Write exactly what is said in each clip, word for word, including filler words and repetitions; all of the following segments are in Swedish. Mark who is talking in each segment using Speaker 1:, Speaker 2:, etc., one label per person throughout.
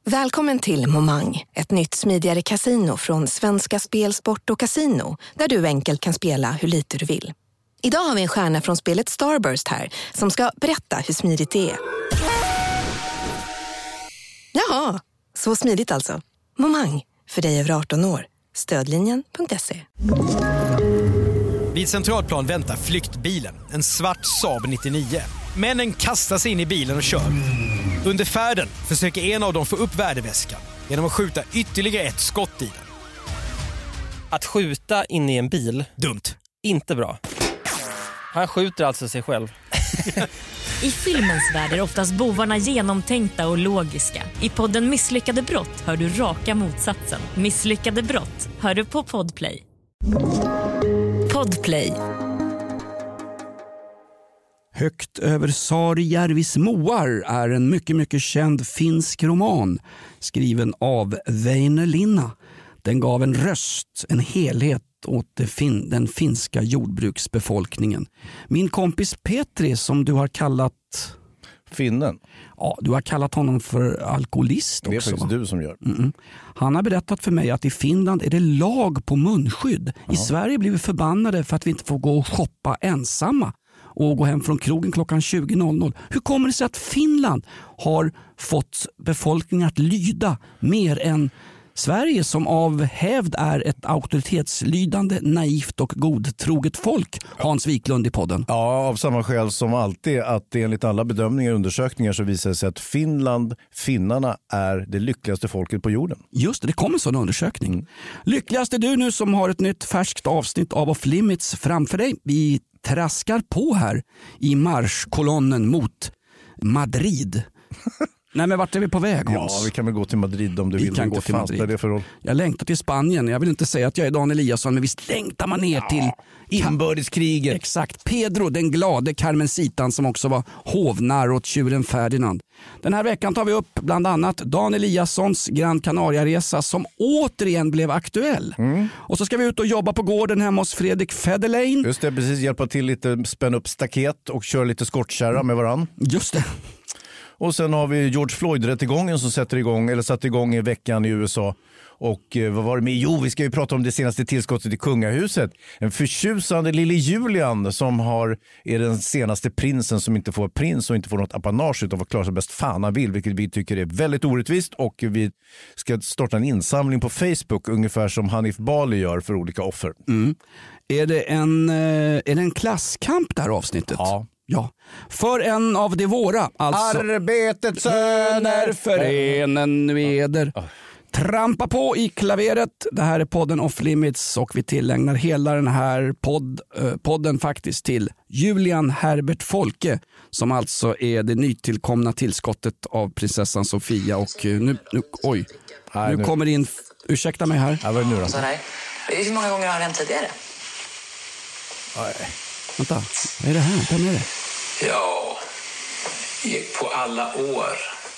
Speaker 1: Välkommen till Momang, ett nytt smidigare casino från Svenska Spel, Sport och Casino, där du enkelt kan spela hur lite du vill. Idag har vi en stjärna från spelet Starburst här som ska berätta hur smidigt det är. Jaha, så smidigt alltså. Momang, för dig över arton år. Stödlinjen punkt se.
Speaker 2: Vid Centralplan väntar flyktbilen, en svart Saab nittionio. Männen kastar sig in i bilen och kör. Under färden försöker en av dem få upp värdeväskan genom att skjuta ytterligare ett skott i den.
Speaker 3: Att skjuta in i en bil,
Speaker 2: dumt.
Speaker 3: Inte bra. Han skjuter alltså sig själv.
Speaker 4: I filmens värld är oftast bovarna genomtänkta och logiska. I podden Misslyckade brott hör du raka motsatsen. Misslyckade brott hör du på Podplay. Podplay.
Speaker 5: Högt över Saarijärvis moar är en mycket, mycket känd finsk roman skriven av Väinö Linna. Den gav en röst, en helhet åt det fin- den finska jordbruksbefolkningen. Min kompis Petri, som du har kallat...
Speaker 6: Finnen?
Speaker 5: Ja, du har kallat honom för alkoholist också.
Speaker 6: Det är faktiskt
Speaker 5: va?
Speaker 6: du som gör.
Speaker 5: Mm-mm. Han har berättat för mig att i Finland är det lag på munskydd. Ja. I Sverige blir vi förbannade för att vi inte får gå och shoppa ensamma och gå hem från krogen klockan tjugo. Hur kommer det sig att Finland har fått befolkningen att lyda mer än Sverige, som av hävd är ett auktoritetslydande, naivt och godtroget folk? Hans Wiklund i podden.
Speaker 6: Ja, av samma skäl som alltid, att enligt alla bedömningar och undersökningar så visar det sig att Finland, finnarna, är det lyckligaste folket på jorden.
Speaker 5: Just det, det kommer en sån undersökning. Mm. Lyckligast är du nu som har ett nytt färskt avsnitt av Off Limits framför dig. Vi traskar på här i marschkolonnen mot Madrid. Nej, men vart är vi på väg, Hans?
Speaker 6: Ja, vi kan väl gå till Madrid om du
Speaker 5: vi
Speaker 6: vill.
Speaker 5: Kan gå till Madrid.
Speaker 6: Det för roll.
Speaker 5: Jag längtar till Spanien. Jag vill inte säga att jag är Dan Eliasson, men visst längtar man ner ja, till
Speaker 6: inbördeskriget.
Speaker 5: Exakt. Pedro, den glade Carmencitan, som också var hovnarr åt tjuren Ferdinand. Den här veckan tar vi upp bland annat Dan Eliassons Gran Canaria-resa, som återigen blev aktuell. Mm. Och så ska vi ut och jobba på gården hemma hos Fredrik Federlein.
Speaker 6: Just det, precis. Hjälpa till lite, spänna upp staket och köra lite skottkärra med varann.
Speaker 5: Just det.
Speaker 6: Och sen har vi George Floyd-rättegången som sätter igång, eller satt igång i veckan i U S A. Och eh, vad var det med? Jo, vi ska ju prata om det senaste tillskottet i kungahuset. En förtjusande lille Julian som har, är den senaste prinsen som inte får prins och inte får något apanage utan får klara sig bäst fan han vill, vilket vi tycker är väldigt orättvist. Och vi ska starta en insamling på Facebook, ungefär som Hanif Bali gör för olika offer.
Speaker 5: Mm. Är det en, är det en klasskamp det här avsnittet?
Speaker 6: Ja.
Speaker 5: Ja, för en av de våra, alltså
Speaker 6: Arbetets söner
Speaker 5: förenen veder. Trampa på i klaveret. Det här är podden Off Limits och vi tillägnar hela den här podd, eh, podden faktiskt till Julian Herbert Folke, som alltså är det nytillkomna tillskottet av prinsessan Sofia. Och eh, nu, nu, oj,
Speaker 6: Nej,
Speaker 5: nu, nu kommer in, ursäkta mig här.
Speaker 6: Ja, vad är det nu då?
Speaker 7: Hur många gånger har det hänt tidigare?
Speaker 6: Nej.
Speaker 5: Vänta, vad är det här? Ta med det.
Speaker 8: Ja, på alla år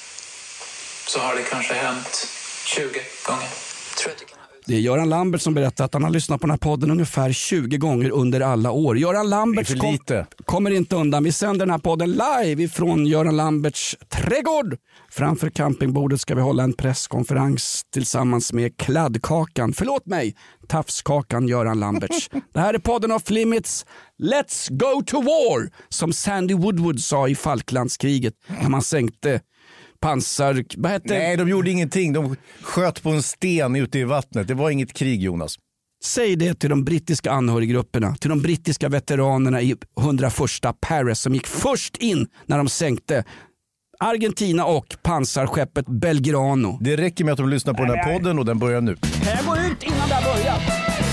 Speaker 8: så har det kanske hänt tjugo gånger. Tror jag
Speaker 5: det är Göran Lambert som berättar att han har lyssnat på den här podden ungefär tjugo gånger under alla år. Göran Lambert kom, kommer inte undan. Vi sänder den här podden live ifrån Göran Lamberts trädgård. Framför campingbordet ska vi hålla en presskonferens tillsammans med kladdkakan. Förlåt mig, tafskakan Göran Lamberts. Det här är podden Off Limits. Let's go to war, som Sandy Woodward sa i Falklandskriget när man sänkte pansar... Vad hette?
Speaker 6: Nej, de gjorde ingenting. De sköt på en sten ute i vattnet. Det var inget krig, Jonas.
Speaker 5: Säg det till de brittiska anhöriggrupperna, till de brittiska veteranerna i hundraförsta Paris som gick först in när de sänkte Argentina och pansarskeppet Belgrano.
Speaker 6: Det räcker med att de lyssnar på den här podden och den börjar nu.
Speaker 5: Jag går ut innan det har börjat.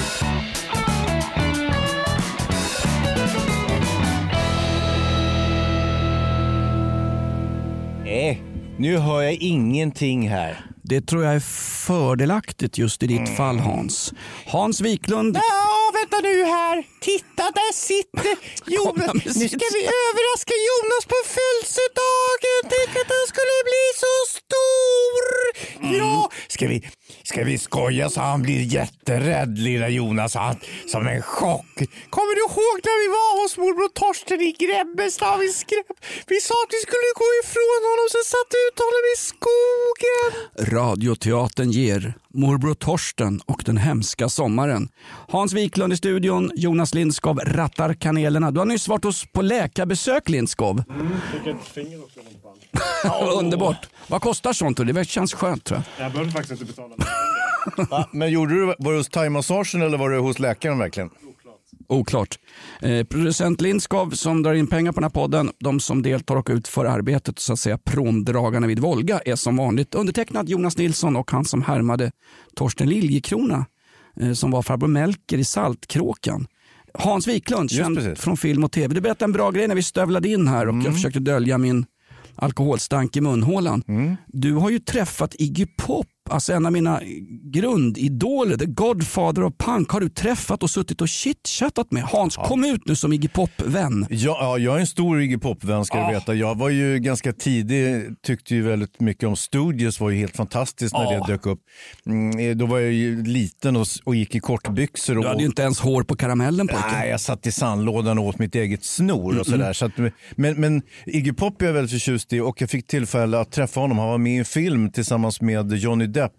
Speaker 6: Nej, nu hör jag ingenting här.
Speaker 5: Det tror jag är fördelaktigt just i ditt mm. fall, Hans. Hans Wiklund...
Speaker 6: Ja, vänta nu här. Titta, där sitter Jonas. Nu ska vi överraska Jonas på födelsedagen. Tänk att han skulle bli så stor. Mm. Ja, ska vi, ska vi skoja så han blir jätterädd, lilla Jonas, han, som en chock. Kommer du ihåg när vi var hos morbror Torsten i Grebbestad? Vi, skrev, vi sa att vi skulle gå ifrån honom, så satt ut honom i skogen.
Speaker 5: Radioteatern ger morbror Torsten och den hemska sommaren. Hans Wiklund i studion, Jonas Lindskov rattar kanelerna. Du har nyss varit hos på läkarbesök, Lindskov.
Speaker 9: Mm, fick ett finger också på.
Speaker 5: Underbart. Vad kostar sånt? Det känns skönt, tror jag.
Speaker 9: Jag behövde faktiskt inte betala.
Speaker 6: Va? Men gjorde du, var du hos thai-massagen eller var du hos läkaren verkligen?
Speaker 5: Oklart. Eh, producent Lindskov som drar in pengar på den här podden, de som deltar och utför arbetet, så att säga promdragarna vid Volga, är som vanligt undertecknad Jonas Nilsson och han som härmade Torsten Liljekrona eh, som var farbror Melker i Saltkråkan. Hans Wiklund, känd från film och tv. Du berättade en bra grej när vi stövlade in här och mm. jag försökte dölja min alkoholstank i munhålan. Mm. Du har ju träffat Iggy Pop, alltså en av mina grundidoler, the godfather of punk, har du träffat och suttit och chitchattat med. Hans, ja. Kom ut nu som Iggy Pop-vän.
Speaker 6: Ja, ja, jag är en stor Iggy Pop-vän, ska ja. du veta. Jag var ju ganska tidig, tyckte ju väldigt mycket om Studios, var ju helt fantastiskt när ja. det dök upp. Mm, då var jag ju liten och, och gick i kortbyxor. Och,
Speaker 5: du hade ju inte ens hår på karamellen, pojken.
Speaker 6: Nej, jag satt i sandlådan och åt mitt eget snor mm-mm. och sådär. Så att, men, men Iggy Pop är jag väldigt förtjust i och jag fick tillfälle att träffa honom. Han var med i en film tillsammans med Johnny Depp.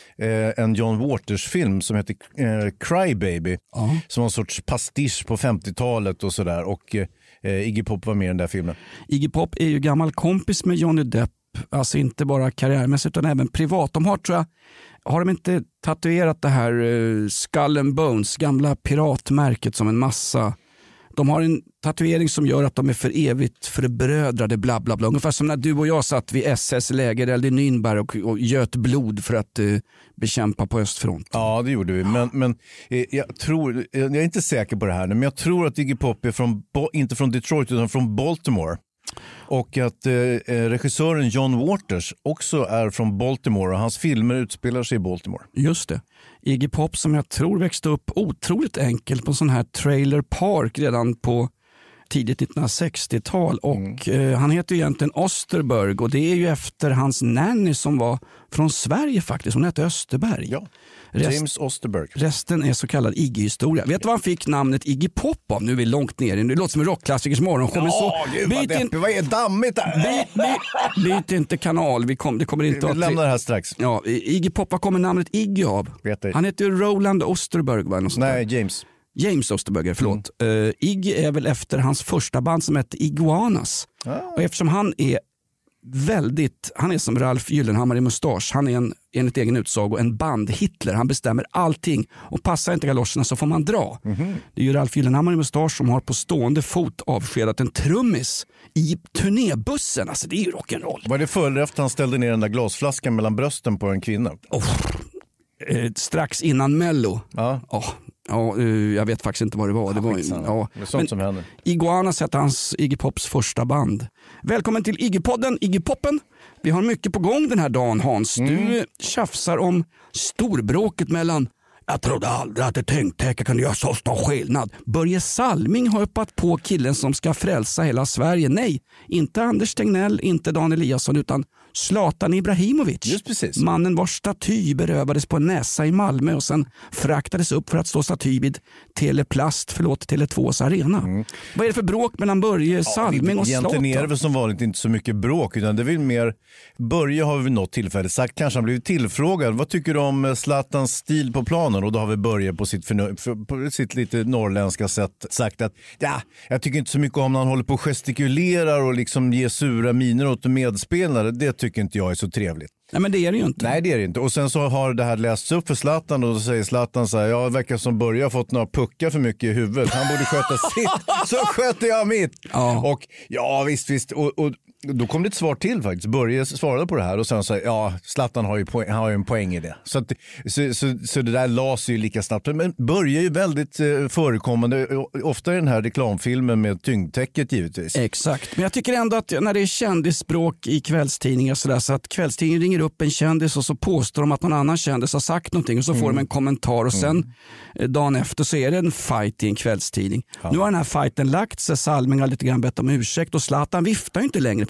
Speaker 6: Eh, en John Waters-film som heter eh, Cry Baby, uh-huh. som var en sorts pastisch på femtiotalet och sådär, och eh, Iggy Pop var med i den där filmen.
Speaker 5: Iggy Pop är ju gammal kompis med Johnny Depp, alltså inte bara karriärmässigt utan även privat. De har, tror jag, har de inte tatuerat det här uh, Skull and Bones, gamla piratmärket, som en massa. De har en tatuering som gör att de är för evigt förbrödrade, bla bla bla. Ungefär som när du och jag satt vid S S lägereld i Nürnberg och, och göt blod för att uh, bekämpa på östfront.
Speaker 6: Ja, det gjorde vi. Men, men eh, jag tror, jag är inte säker på det här, men jag tror att Iggy Pop är från, inte från Detroit utan från Baltimore. Och att eh, regissören John Waters också är från Baltimore och hans filmer utspelar sig i Baltimore.
Speaker 5: Just det. Iggy Pop, som jag tror växte upp otroligt enkelt på sån här trailer park redan på tidigt nittonhundrasextiotal och mm. eh, han heter ju egentligen Osterberg och det är ju efter hans nanny som var från Sverige faktiskt. Hon hette Österberg.
Speaker 6: Ja. Rest, James Osterberg.
Speaker 5: Resten är så kallad Iggy-historia. Vet du vad han fick namnet Iggy Pop av? Nu är vi långt ner. Det låter som en rockklassikers morgonshow.
Speaker 6: Ja, gud vad deppigt. Vad är dammigt där?
Speaker 5: Byt, byt, byt inte kanal. Vi, kom, det kommer inte
Speaker 6: vi
Speaker 5: att...
Speaker 6: lämnar det här strax.
Speaker 5: Ja, Iggy Pop, vad kommer namnet Iggy av? Han heter Roland Osterberg. Va?
Speaker 6: Nej, James.
Speaker 5: James Osterberger, förlåt. Mm. Uh, Iggy är väl efter hans första band som hette Iguanas. Ah. Och eftersom han är väldigt, han är som Ralf Gyllenhammar i mustasch. Han är en, enligt egen utsago en band-Hitler. Han bestämmer allting och passar inte galoscherna så får man dra. Mm-hmm. Det är ju Ralf Gyllenhammar i mustasch som har på stående fot avskedat en trummis i turnébussen. Alltså det är ju rock'n'roll.
Speaker 6: Var det före eller efter han ställde ner den där glasflaskan mellan brösten på en kvinna?
Speaker 5: Oh. Eh, strax innan Mello.
Speaker 6: Ja.
Speaker 5: Oh. Ja, jag vet faktiskt inte vad det var. Ja, det var
Speaker 6: ja. Det är sånt som händer.
Speaker 5: Iguanas hette hans Iggy Pops första band. Välkommen till Iggy-podden, Iggy-poppen. Vi har mycket på gång den här dagen, Hans. Mm. Du tjafsar om storbråket mellan jag trodde aldrig att ett tänktäcke kunde göra så stor skillnad. Börje Salming har hoppat på killen som ska frälsa hela Sverige. Nej, inte Anders Tegnell, inte Dan Eliasson utan Zlatan Ibrahimovic.
Speaker 6: Just precis.
Speaker 5: Mannen vars staty berövades på en näsa i Malmö och sen fraktades upp för att stå staty vid Teleplast, förlåt, Tele tvås arena. Mm. Vad är det för bråk mellan Börje, ja, Salming och Zlatan?
Speaker 6: Egentligen är det som vanligt inte så mycket bråk utan det är väl mer, Börje har vi något tillfälle sagt, kanske han blivit tillfrågad, vad tycker du om Zlatans stil på planen? Och då har vi Börje på sitt, förnö- på sitt lite norrländska sätt sagt att ja, jag tycker inte så mycket om när han håller på och gestikulerar och liksom ger sura miner åt medspelare. Det tycker inte jag är så trevligt.
Speaker 5: Nej, men det är det ju inte.
Speaker 6: Nej, det är det inte. Och sen så har det här lästs upp för Zlatan och då säger Zlatan så här, ja, det verkar som Börje har fått några puckar för mycket i huvudet. Han borde sköta sitt, så sköter jag mitt. Ja. Och ja, visst, visst. Och, och då kom det ett svar till faktiskt. Börje svarade på det här och sen sa ja, Zlatan har ju, poäng, har ju en poäng i det. Så, att, så, så, så det där las ju lika snabbt. Men Börje är ju väldigt eh, förekommande, ofta i den här reklamfilmen med tyngdtäcket givetvis.
Speaker 5: Exakt, men jag tycker ändå att när det är kändisspråk i kvällstidningar så, där, så att kvällstidningen ringer upp en kändis och så påstår de att någon annan kändis har sagt någonting och så får mm. de en kommentar och sen mm. dagen efter så är det en fight i en kvällstidning. Ja. Nu har den här fighten lagt sig, Salming har lite grann bett om ursäkt och Zlatan viftar ju inte längre på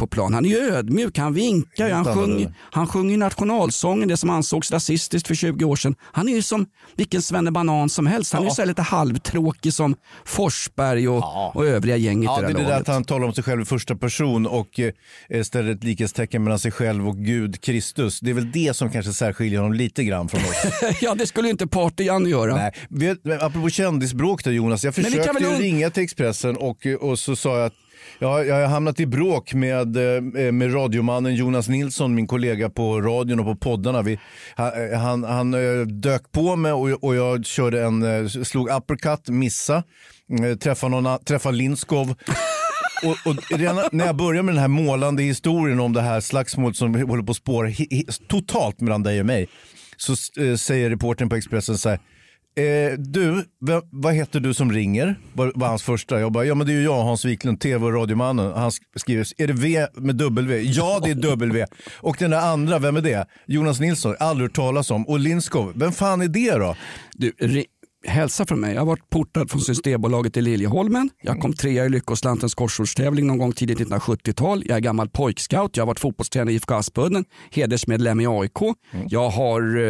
Speaker 5: på plan. Han är ju ödmjuk, han vinkar, han sjunger, han sjunger nationalsången, det som ansågs rasistiskt för tjugo år sedan. Han är ju som vilken svennebanan som helst. Han är ju så lite halvtråkig som Forsberg och, ja. och övriga gänget.
Speaker 6: Ja, det är det
Speaker 5: där
Speaker 6: där att han talar om sig själv i första person och eh, ställer ett likhetstecken mellan sig själv och Gud Kristus. Det är väl det som kanske särskiljer honom lite grann från oss.
Speaker 5: Ja, det skulle ju inte Party-Jan göra.
Speaker 6: Nej, vet, apropå kändisbråk där, Jonas, jag försökte väl... ringa till Expressen och, och så sa jag att ja, jag har hamnat i bråk med, med radiomannen Jonas Nilsson, min kollega på radion och på poddarna. Vi, han, han dök på mig och, och jag körde en, slog uppercut, missa, träffade, någon, träffade Lindskov. Och, och redan när jag börjar med den här målande historien om det här slagsmålet som håller på att spåra he, he, totalt mellan dig och mig, så eh, säger reportern på Expressen så här: Eh, du, v- vad heter du som ringer? Var, var hans första. Jag bara, ja men det är ju jag, Hans Wiklund, tv- och radiomannen. Han skriver, är det V med W? Ja, det är W. Och den där andra, vem är det? Jonas Nilsson, aldrig hört talas om. Och Lindskov, vem fan är det då?
Speaker 5: Du, ri- hälsa från mig. Jag har varit portad från Systembolaget i Liljeholmen. Jag kom trea i Lyckoslantens korsordstävling någon gång tidigt nittonhundrasjuttiotal. Jag är gammal pojkscout. Jag har varit fotbollstränare i I F K Aspudden, hedersmedlem i A I K. Mm. Jag har eh,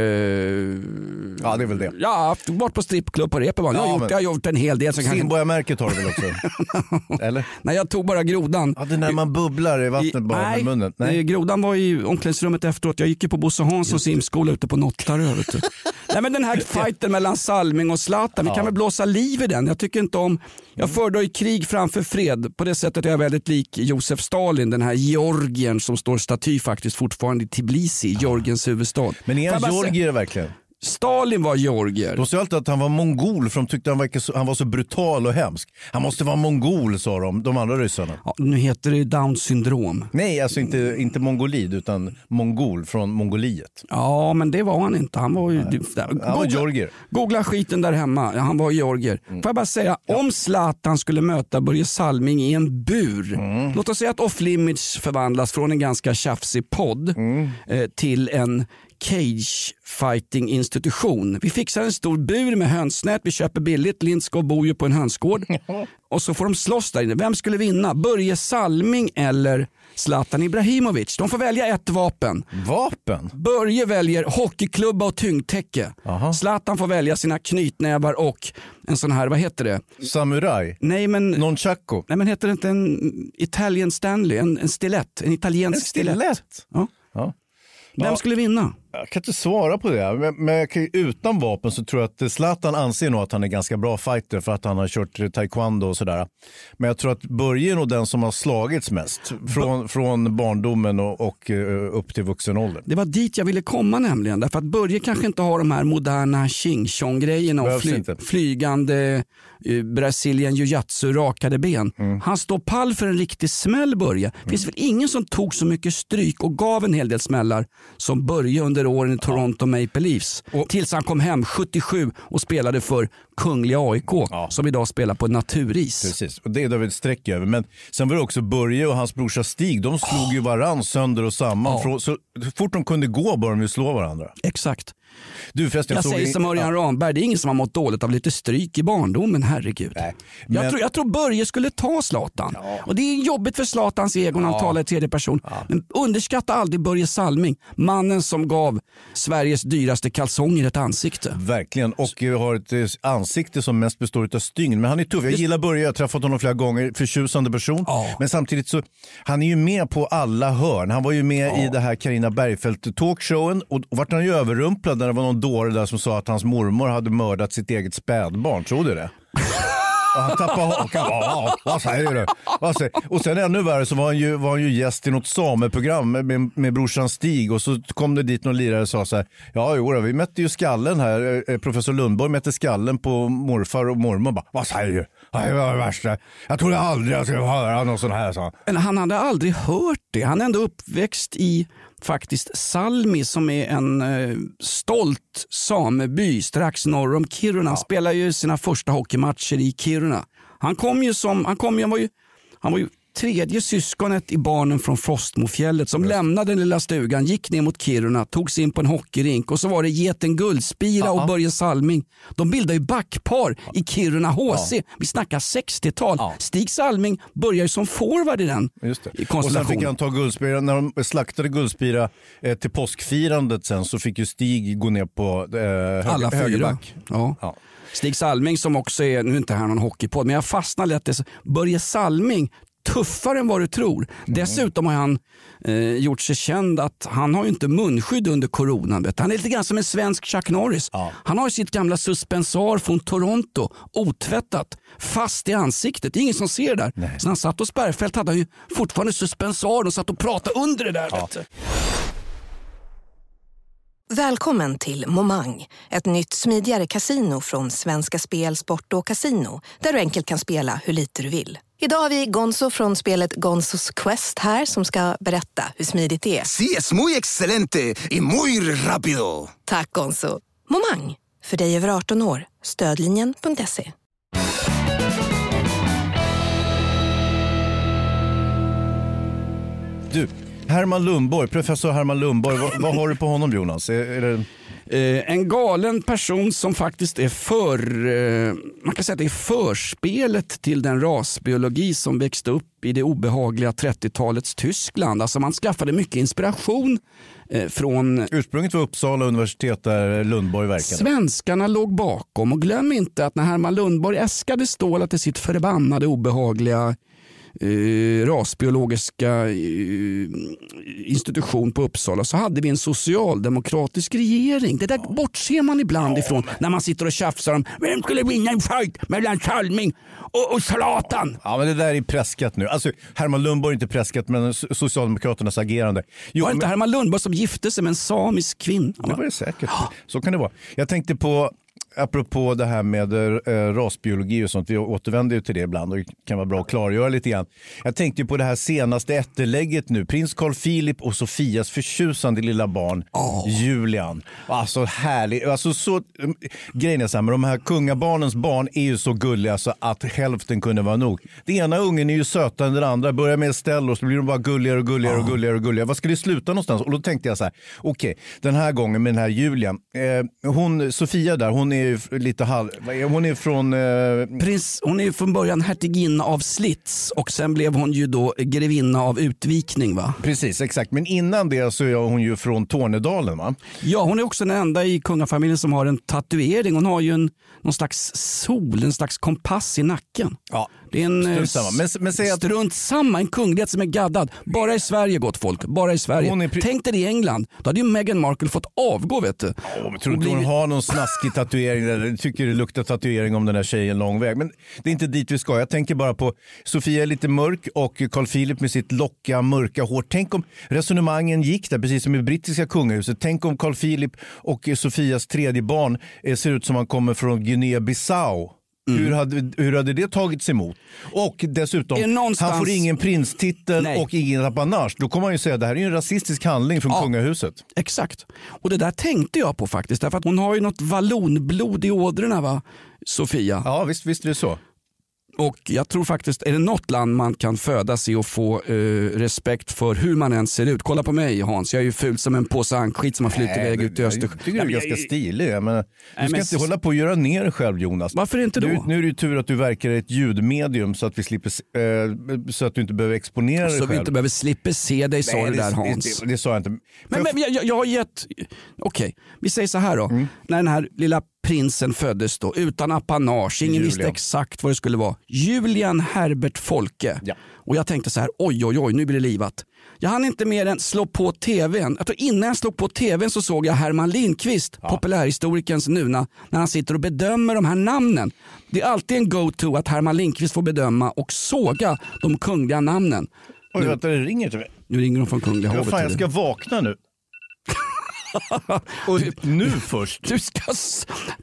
Speaker 6: ja, det är väl det.
Speaker 5: Jag har haft, varit på strippklubb på Reeperbahn. Jag, ja, jag har gjort en hel del.
Speaker 6: Simborgarmärket har du väl också? Eller?
Speaker 5: Nej, jag tog bara grodan.
Speaker 6: Ja, det när man bubblar i vattnet I, bara
Speaker 5: nej,
Speaker 6: med munnen. Nej,
Speaker 5: grodan var i omklädningsrummet efteråt. Jag gick ju på Bosse Hanssons simskola ute på Nottarö. Nej, men den här fighten mellan Salming och Zlatan, vi kan väl blåsa liv i den. Jag tycker inte om, jag föredrar i krig framför fred. På det sättet är jag väldigt lik Josef Stalin, den här Georgien som står staty faktiskt fortfarande i Tbilisi, Georgiens huvudstad.
Speaker 6: Men är han georgier verkligen?
Speaker 5: Stalin var georgier.
Speaker 6: De sa alltid att han var mongol, för de tyckte han var, så, han var så brutal och hemsk. Han måste vara mongol, sa de, de andra ryssarna.
Speaker 5: Ja, nu heter det Down syndrom.
Speaker 6: Nej, alltså inte, inte mongolid utan mongol från Mongoliet.
Speaker 5: Ja, men det var han inte. Han var ju... Där.
Speaker 6: Han googla, var georgier.
Speaker 5: Googla skiten där hemma. Ja, han var georgier. Mm. Får jag bara säga, ja. om Zlatan skulle möta Börje Salming i en bur. Mm. Låt oss säga att Off Limits förvandlas från en ganska tjafsig podd mm. eh, till en cage fighting institution. Vi fixar en stor bur med hönsnät, vi köper billigt, Lindskov bor ju på en hönsgård och så får de slåss där inne. Vem skulle vinna? Börje Salming eller Zlatan Ibrahimovic? De får välja ett vapen.
Speaker 6: Vapen?
Speaker 5: Börje väljer hockeyklubba och tyngdtäcke. Aha. Zlatan får välja sina knytnävar och en sån här, vad heter det?
Speaker 6: Samurai?
Speaker 5: Nej, men...
Speaker 6: Nonchaco?
Speaker 5: Nej, men heter det inte en Italian Stanley? En, en stilett? En italiensk
Speaker 6: en stilett?
Speaker 5: stilett? Ja.
Speaker 6: Ja.
Speaker 5: Vem
Speaker 6: ja.
Speaker 5: skulle vinna?
Speaker 6: Jag kan inte svara på det, men, men utan vapen så tror jag att Zlatan anser nog att han är ganska bra fighter för att han har kört taekwondo och sådär. Men jag tror att Börje är nog den som har slagits mest från, från barndomen och, och uh, upp till vuxen ålder.
Speaker 5: Det var dit jag ville komma nämligen, därför att Börje kanske inte har de här moderna ching-chong-grejerna och fly, flygande uh, Brazilian jiu-jitsu, rakade ben. Mm. Han står pall för en riktig smäll, Börje. Det finns mm. väl ingen som tog så mycket stryk och gav en hel del smällar som Börje under åren i Toronto Maple Leafs. Och, tills han kom hem sjuttiosju och spelade för Kungliga A I K ja. som idag spelar på naturis.
Speaker 6: Precis, och det är det ett streck över. Men sen var det också Börje och hans brorsa Stig. De slog oh. ju varann sönder och samman. Ja. Så fort de kunde gå började de ju slå varandra.
Speaker 5: Exakt.
Speaker 6: Du, förresten,
Speaker 5: jag, jag säger in... som Örjan ja. Ramberg, det är ingen som har mått dåligt av lite stryk i barndomen, herregud. Nej, men... jag, tror, jag tror Börje skulle ta Zlatan. Ja. Och det är jobbigt för Zlatans ego när han ja. talar i tredje person. Ja. Men underskatta aldrig Börje Salming, mannen som gav Sveriges dyraste kalsonger ett ansikte.
Speaker 6: Verkligen, och har ett ansikte som mest består av stygn. Men han är tuff, jag gillar Börje, jag har träffat honom flera gånger, förtjusande person. Ja. Men samtidigt så, han är ju med på alla hörn. Han var ju med ja. i det här Carina Bergfeldt talkshowen och, och vart han ju överrumplad när det var någon dåre där som sa att hans mormor hade mördat sitt eget spädbarn. Tror du det? Och han tappade hakan. Ja, vad säger du? Vad säger? Och sen ännu värre så var han ju, var han ju gäst i något sameprogram med, med, med brorsan Stig. Och så kom det dit någon lirare och sa så här: ja, jo, vi mätte ju skallen här. Professor Lundborg mätte skallen på morfar och mormor. Bara, vad säger du? Det var det värsta. Jag trodde aldrig jag skulle höra någon sån här. Så.
Speaker 5: Men han hade aldrig hört det. Han är ändå uppväxt i faktiskt Salmi som är en eh, stolt sameby strax norr om Kiruna. Han ja. spelar ju sina första hockeymatcher i Kiruna. Han kom ju som, han kom ju, han var ju, han var ju tredje syskonet i barnen från Frostmofjället som lämnade den lilla stugan, gick ner mot Kiruna, tog sig in på en hockeyrink och så var det Geten Guldspira uh-huh. och Börje Salming. De bildade ju backpar i Kiruna H C. Uh-huh. Vi snackar sextiotal. Uh-huh. Stig Salming börjar ju som forward i den
Speaker 6: Just det.
Speaker 5: I konstellation.
Speaker 6: Och sen fick han ta Guldspira. När de slaktade Guldspira eh, till påskfirandet sen så fick ju Stig gå ner på eh, höger,
Speaker 5: alla fyra.
Speaker 6: Högerback.
Speaker 5: Ja. Ja. Stig Salming som också är, nu är inte här någon hockeypodd, men jag fastnar lätt. Börje Salming, tuffare än vad du tror. Mm. Dessutom har han eh, gjort sig känd att han har ju inte munskydd under coronan. Vet. Han är lite grann som en svensk Chuck Norris. Ja. Han har sitt gamla suspensar från Toronto, otvättat, fast i ansiktet. Det är ingen som ser det där. Nej. Så när han satt hos Bergfeldt hade han ju fortfarande suspensar och satt och pratade under det där. Ja. Vet.
Speaker 1: Välkommen till Momang, ett nytt smidigare kasino från Svenska Spel, Sport och Casino, där du enkelt kan spela hur lite du vill. Idag har vi Gonzo från spelet Gonzos Quest här som ska berätta hur smidigt det är.
Speaker 10: Sí, es muy excelente y muy rápido.
Speaker 1: Tack Gonzo. Momang, för dig över arton år. Stödlinjen punkt se.
Speaker 6: Du, Herman Lundborg, professor Herman Lundborg, vad, vad har du på honom Jonas? Är, är det...
Speaker 5: eh, en galen person som faktiskt är för, eh, man kan säga att det är förspelet till den rasbiologi som växte upp i det obehagliga trettiotalets Tyskland. Alltså man skaffade mycket inspiration eh, från...
Speaker 6: Ursprunget var Uppsala universitet där Lundborg verkade.
Speaker 5: Svenskarna låg bakom och glöm inte att när Herman Lundborg äskade stålar till sitt förbannade obehagliga Uh, rasbiologiska uh, institution på Uppsala så hade vi en socialdemokratisk regering. Det där ja. bortser man ibland ja, ifrån men... när man sitter och tjafsar om vem skulle vinna en fight mellan Salming och, och Zlatan.
Speaker 6: Ja, men det där är preskat nu. Alltså Herman Lundborg är inte preskat, men Socialdemokraternas agerande.
Speaker 5: Jo, var det inte men... Herman Lundborg som gifte sig med en samisk kvinna?
Speaker 6: Det var det säkert. Så kan det vara. Jag tänkte på apropå det här med äh, rasbiologi och sånt, vi återvänder ju till det ibland och det kan vara bra att klargöra lite grann. Jag tänkte ju på det här senaste ätterlägget nu, prins Carl Philip och Sofias förtjusande lilla barn oh. Julian. Alltså härligt, alltså så grejen är så här, med de här kungabarnens barn är ju så gulliga så att hälften kunde vara nog. Det ena ungen är ju sötare än den andra, börjar med Estelle och så blir de bara gulligare och gulligare oh. och gulligare och gulligare. Vad ska det sluta någonstans? Och då tänkte jag så här, okej, okay, den här gången med den här Julian, eh, hon, Sofia där, hon är lite halv... Hon är från... Eh...
Speaker 5: Prins, hon är från början hertiginna av Slits och sen blev hon ju då grevinna av Utvikning, va?
Speaker 6: Precis, exakt. Men innan det så är hon ju från Tornedalen, va?
Speaker 5: Ja, hon är också den enda i kungafamiljen som har en tatuering. Hon har ju en, någon slags sol, en slags kompass i nacken.
Speaker 6: Ja,
Speaker 5: det är en
Speaker 6: strunt samma. Men, men säg att...
Speaker 5: strunt samma, en kunglighet som är gaddad. Bara i Sverige, gott folk. Bara i Sverige. Pri... Tänk dig det i England. Då hade ju Meghan Markle fått avgå, vet du.
Speaker 6: Ja, men tror inte hon har någon snaskig tatuering? Jag tycker det luktar tatuering om den här tjejen lång väg. Men det är inte dit vi ska. Jag tänker bara på Sofia är lite mörk och Carl Philip med sitt locka, mörka hår. Tänk om resonemangen gick där, precis som i brittiska kungahuset. Tänk om Carl Philip och Sofias tredje barn ser ut som han kommer från Guinea-Bissau. Mm. Hur, hade, hur hade det tagits emot? Och dessutom, någonstans... han får ingen prinstitel Nej. och ingen apanage. Då kommer man ju säga att det här är en rasistisk handling från ja, kungahuset.
Speaker 5: Exakt. Och det där tänkte jag på faktiskt. Därför att hon har ju något vallonblod i ådrorna, va? Sofia.
Speaker 6: Ja, visst, visst är det så.
Speaker 5: Och jag tror faktiskt, är det något land man kan födas i och få eh, respekt för hur man än ser ut. Kolla på mig, Hans, jag är ju ful som en påse ankskit som har flyttat iväg ut i Östersjön.
Speaker 6: Jag tycker du är ganska stilig. Jag menar, du ska men... inte hålla på att göra ner dig själv, Jonas.
Speaker 5: Varför inte då?
Speaker 6: Nu, nu är det ju tur att du verkar i ett ljudmedium så att vi slipper eh, så att du inte behöver exponera dig
Speaker 5: så
Speaker 6: själv.
Speaker 5: Så vi inte behöver slippa se dig, sa det där, Hans.
Speaker 6: Det, det, det sa jag inte.
Speaker 5: Men, men, men jag, jag har gett... Okej, okay. Vi säger så här då. Mm. När den här lilla prinsen föddes då, utan apanage, ingen Julian. visste exakt vad det skulle vara. Julian Herbert Folke. Ja. Och jag tänkte så här, oj oj oj, nu blir det livat. Jag hann inte mer än slå på tvn. Jag tror innan jag slog på tvn så såg jag Herman Lindqvist, ja. populärhistorikerns nuna, när han sitter och bedömer de här namnen. Det är alltid en go-to att Herman Lindqvist får bedöma och såga de kungliga namnen.
Speaker 6: Oj, nu, vänta, det ringer till mig.
Speaker 5: Nu ringer de från Kungliga hovet.
Speaker 6: Fan, jag ska vakna nu. Och nu först.
Speaker 5: Du ska...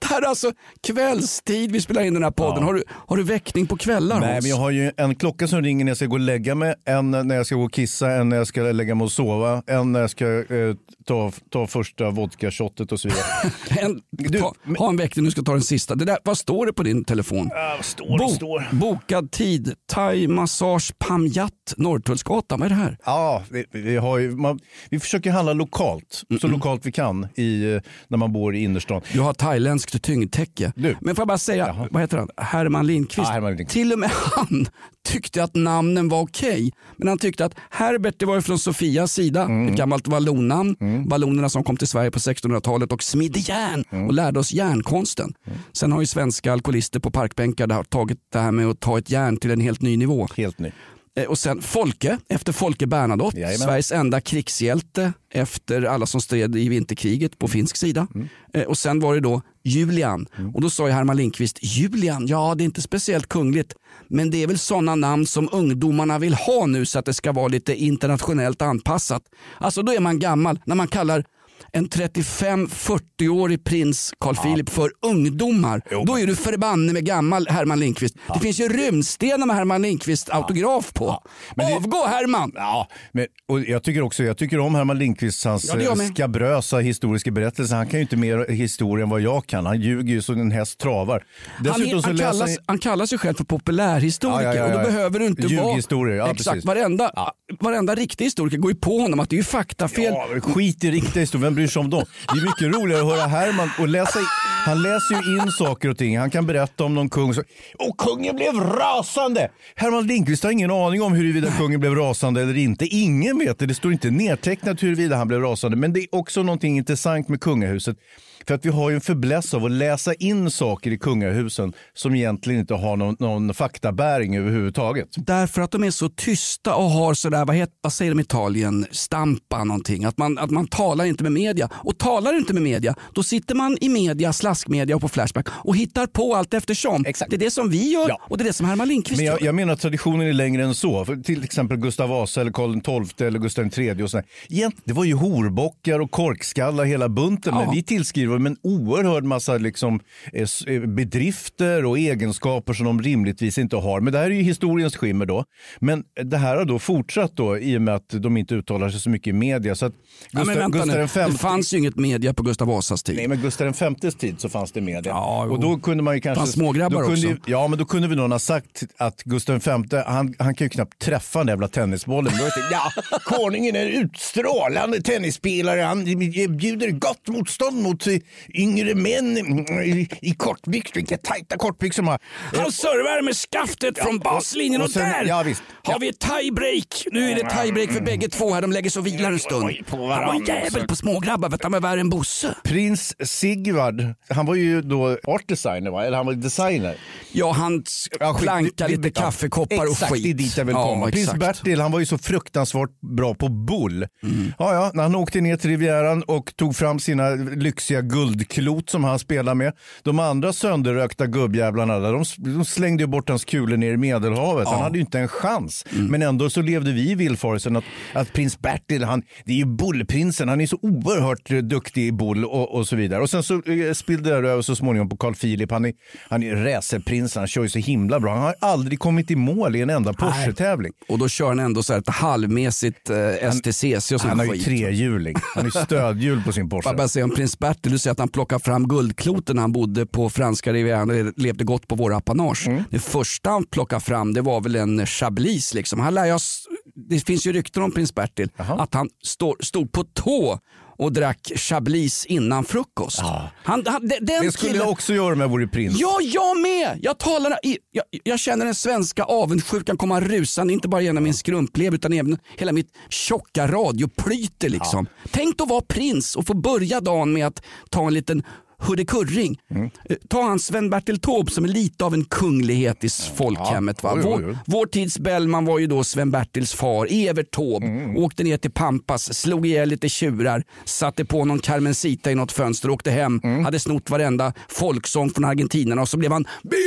Speaker 5: här är alltså kvällstid vi spelar in den här podden. Ja. Har, du, har du väckning på kvällar?
Speaker 6: Nej, men jag har ju en klocka som ringer när jag ska gå och lägga mig, en när jag ska gå och kissa, en när jag ska lägga mig och sova, en när jag ska eh, ta, ta första vodka-shottet och så vidare.
Speaker 5: en, du, ta, ha en väckning, du ska ta den sista. Det där, vad står det på din telefon?
Speaker 6: Ja, vad står det?
Speaker 5: Bo,
Speaker 6: står.
Speaker 5: Bokad tid, thai, massage, Pamjat, Norrtullsgatan. Vad är det här?
Speaker 6: Ja, vi, vi, har ju, man, vi försöker handla lokalt, Mm-mm. så lokalt vi kan i, när man bor i innerstan.
Speaker 5: Du har thailändskt tyngdtäcke. Du. Men får jag bara säga, Jaha. vad heter han? Herman Lindqvist. Ja, Herman Lindqvist. Till och med han tyckte att namnen var okej. Men han tyckte att Herbert, det var ju från Sofias sida. Mm. Ett gammalt vallonnamn. Mm. Vallonerna som kom till Sverige på sextonhundratalet och smidde järn mm. och lärde oss järnkonsten. Mm. Sen har ju svenska alkoholister på parkbänkar där tagit det här med att ta ett järn till en helt ny nivå.
Speaker 6: Helt ny.
Speaker 5: Och sen Folke, efter Folke Bernadotte, Jajamän. Sveriges enda krigshjälte efter alla som stred i vinterkriget på finsk sida. Mm. Och sen var det då Julian. Mm. Och då sa ju Herman Lindqvist, Julian, ja det är inte speciellt kungligt, men det är väl sådana namn som ungdomarna vill ha nu så att det ska vara lite internationellt anpassat. Alltså då är man gammal när man kallar en trettiofem fyrtio-årig prins Carl ja. Philip för ungdomar. Jo. Då är du förbanne med gammal Herman Lindqvist. Ja. Det finns ju runstenar med Herman Lindqvist ja. autograf på. Ja. Men Avgå det... Herman!
Speaker 6: Ja, men, och jag tycker också jag tycker om Herman Lindqvist, hans ja, skabrösa historiska berättelser. Han kan ju inte mer historia än vad jag kan. Han ljuger ju så en häst travar.
Speaker 5: Han, är, så han, kallas, han... han kallar sig själv för populärhistoriker ja, ja, ja, ja. och då behöver du inte
Speaker 6: Ljughistorier,
Speaker 5: vara...
Speaker 6: Ja,
Speaker 5: exakt, varenda, ja. varenda riktig historiker går ju på honom att det är ju faktafel.
Speaker 6: Ja, skit i riktiga historier. Vem bryr sig om dem? Det är mycket roligare att höra Herman och läsa. Han läser ju in saker och ting. Han kan berätta om någon kung. Så, och kungen blev rasande. Herman Lindqvist har ingen aning om huruvida kungen blev rasande eller inte. Ingen vet det. Det står inte nedtecknat huruvida han blev rasande. Men det är också någonting intressant med kungahuset. För att vi har ju en förbläss av att läsa in saker i kungahusen som egentligen inte har någon, någon faktabäring överhuvudtaget.
Speaker 5: Därför att de är så tysta och har sådär, vad, heter, vad säger de i Italien, stampa någonting. Att man, att man talar inte med media. Och talar inte med media, då sitter man i media, slaskmedia och på Flashback och hittar på allt eftersom. Exakt. Det är det som vi gör ja. och det är det som Herman Lindqvist
Speaker 6: Men jag,
Speaker 5: gör.
Speaker 6: jag menar att traditionen är längre än så. För till exempel Gustav Vasa eller Karl den tolfte eller Gustav den tredje och sådär. Egentligen, det var ju horbockar och korkskallar hela bunten. Ja. Men vi tillskriver med en oerhörd massa liksom, bedrifter och egenskaper som de rimligtvis inte har. Men det här är ju historiens skimmer då. Men det här har då fortsatt då i och med att de inte uttalar sig så mycket i media. Så att
Speaker 5: Gustav, ja, men vänta Gustav den femte... Det fanns ju inget media på Gustav Vasas tid.
Speaker 6: Nej, men Gustav den femtes tid så fanns det media.
Speaker 5: Ja,
Speaker 6: och då kunde man ju kanske...
Speaker 5: fanns smågrabbar
Speaker 6: kunde,
Speaker 5: också.
Speaker 6: Ja, men då kunde vi någon ha sagt att Gustav den femte, han, han kan ju knappt träffa den jävla tennisbollen. Då det, ja, konungen är utstrålande tennisspelare. Han bjuder gott motstånd mot yngre män i, i kortbyxor, vilka tajta kortbyxor man har.
Speaker 5: Han servar med skaftet ja, från baslinjen och, och, sen, och där
Speaker 6: ja, visst.
Speaker 5: har ja. vi ett tiebreak. Nu är det tiebreak för bägge två här. De lägger så vilar en stund. Han var en jävel på smågrabbar, vet han, med värre än Bosse.
Speaker 6: Prins Sigvard, han var ju då art designer, va? Eller han var designer.
Speaker 5: Ja, han ja, plankar lite ja, kaffekoppar och
Speaker 6: exakt,
Speaker 5: skit.
Speaker 6: Det är dit jag vill komma. Ja, Prins Bertil, han var ju så fruktansvärt bra på bull. Mm. Ja, ja, när han åkte ner till Rivieran och tog fram sina lyxiga guldklot som han spelade med. De andra sönderrökta gubbjävlarna, de, de slängde ju bort hans kulor ner i Medelhavet. Ja. Han hade ju inte en chans. Mm. Men ändå så levde vi i villfarelsen att, att prins Bertil, han, det är ju bullprinsen. Han är så oerhört duktig i bull och, och så vidare. Och sen så eh, spillde det över så småningom på Carl Philip. Han är, han är racerprinsen, han kör ju så himla bra. Han har aldrig kommit i mål i en enda Porsche-tävling.
Speaker 5: Och då kör han ändå så här ett halvmässigt eh, S T C C och sån
Speaker 6: Han har ju
Speaker 5: skit.
Speaker 6: trehjuling. Han är stödhjul på sin Porsche.
Speaker 5: Jag bara säga om prins Bertil, du säger att han plockar fram guldkloten när han bodde på franska Rivieran och levde gott på våra apanage. Mm. Det första han plockade fram, det var väl en Chablis liksom. Han lär oss, det finns ju rykten om prins Bertil, Aha. att han stod, stod på tå och drack Chablis innan frukost. Ja. Han, han, den
Speaker 6: det skulle killen... jag också göra om jag vore prins.
Speaker 5: Ja, jag med! Jag, talar, jag, jag känner den svenska avundsjukan komma rusande, inte bara genom min skrumplev utan även hela mitt tjocka radioplyte liksom. Ja. Tänk att vara prins och få börja dagen med att ta en liten hurrikurring. Mm. Ta han Sven-Bertil Taube som är lite av en kunglighet i folkhemmet. Va? Vår, oj, oj, oj. vår tids Bellman var ju då Sven-Bertils far, Evert Taube. Mm. Åkte ner till Pampas, slog ihjäl lite tjurar, satte på någon Carmencita i något fönster och åkte hem. Mm. Hade snott varenda folksång från Argentina och så blev han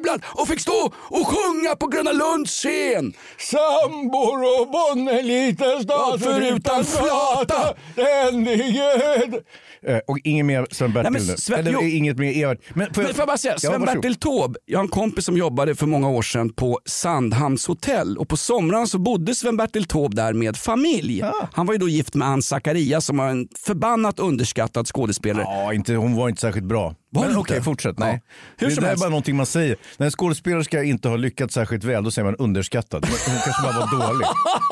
Speaker 5: tävlan och fick stå och sjunga på Gröna Lunds scen.
Speaker 6: Sambor och Bonn, en liten stad förutan flata, ständighet. Eh, och inget mer Sven-Bertil nu.
Speaker 5: Sven,
Speaker 6: Eller
Speaker 5: jo,
Speaker 6: inget mer Evert. Men får
Speaker 5: men får jag bara säga,
Speaker 6: ja,
Speaker 5: Sven-Bertil Taube, jag har en kompis som jobbade för många år sedan på Sandhamns hotell och på somrarna så bodde Sven-Bertil Taube där med familj. Ah. Han var ju då gift med Ann Zacharias som var en förbannat underskattad skådespelare.
Speaker 6: Ja, inte, hon var inte särskilt bra. Var men okej, okay, fortsätt. Nej. Ja. Hur det, det är bara någonting man säger. När en skådespelerska inte har lyckats särskilt väl, då säger man underskattad. Hon kanske bara var dålig.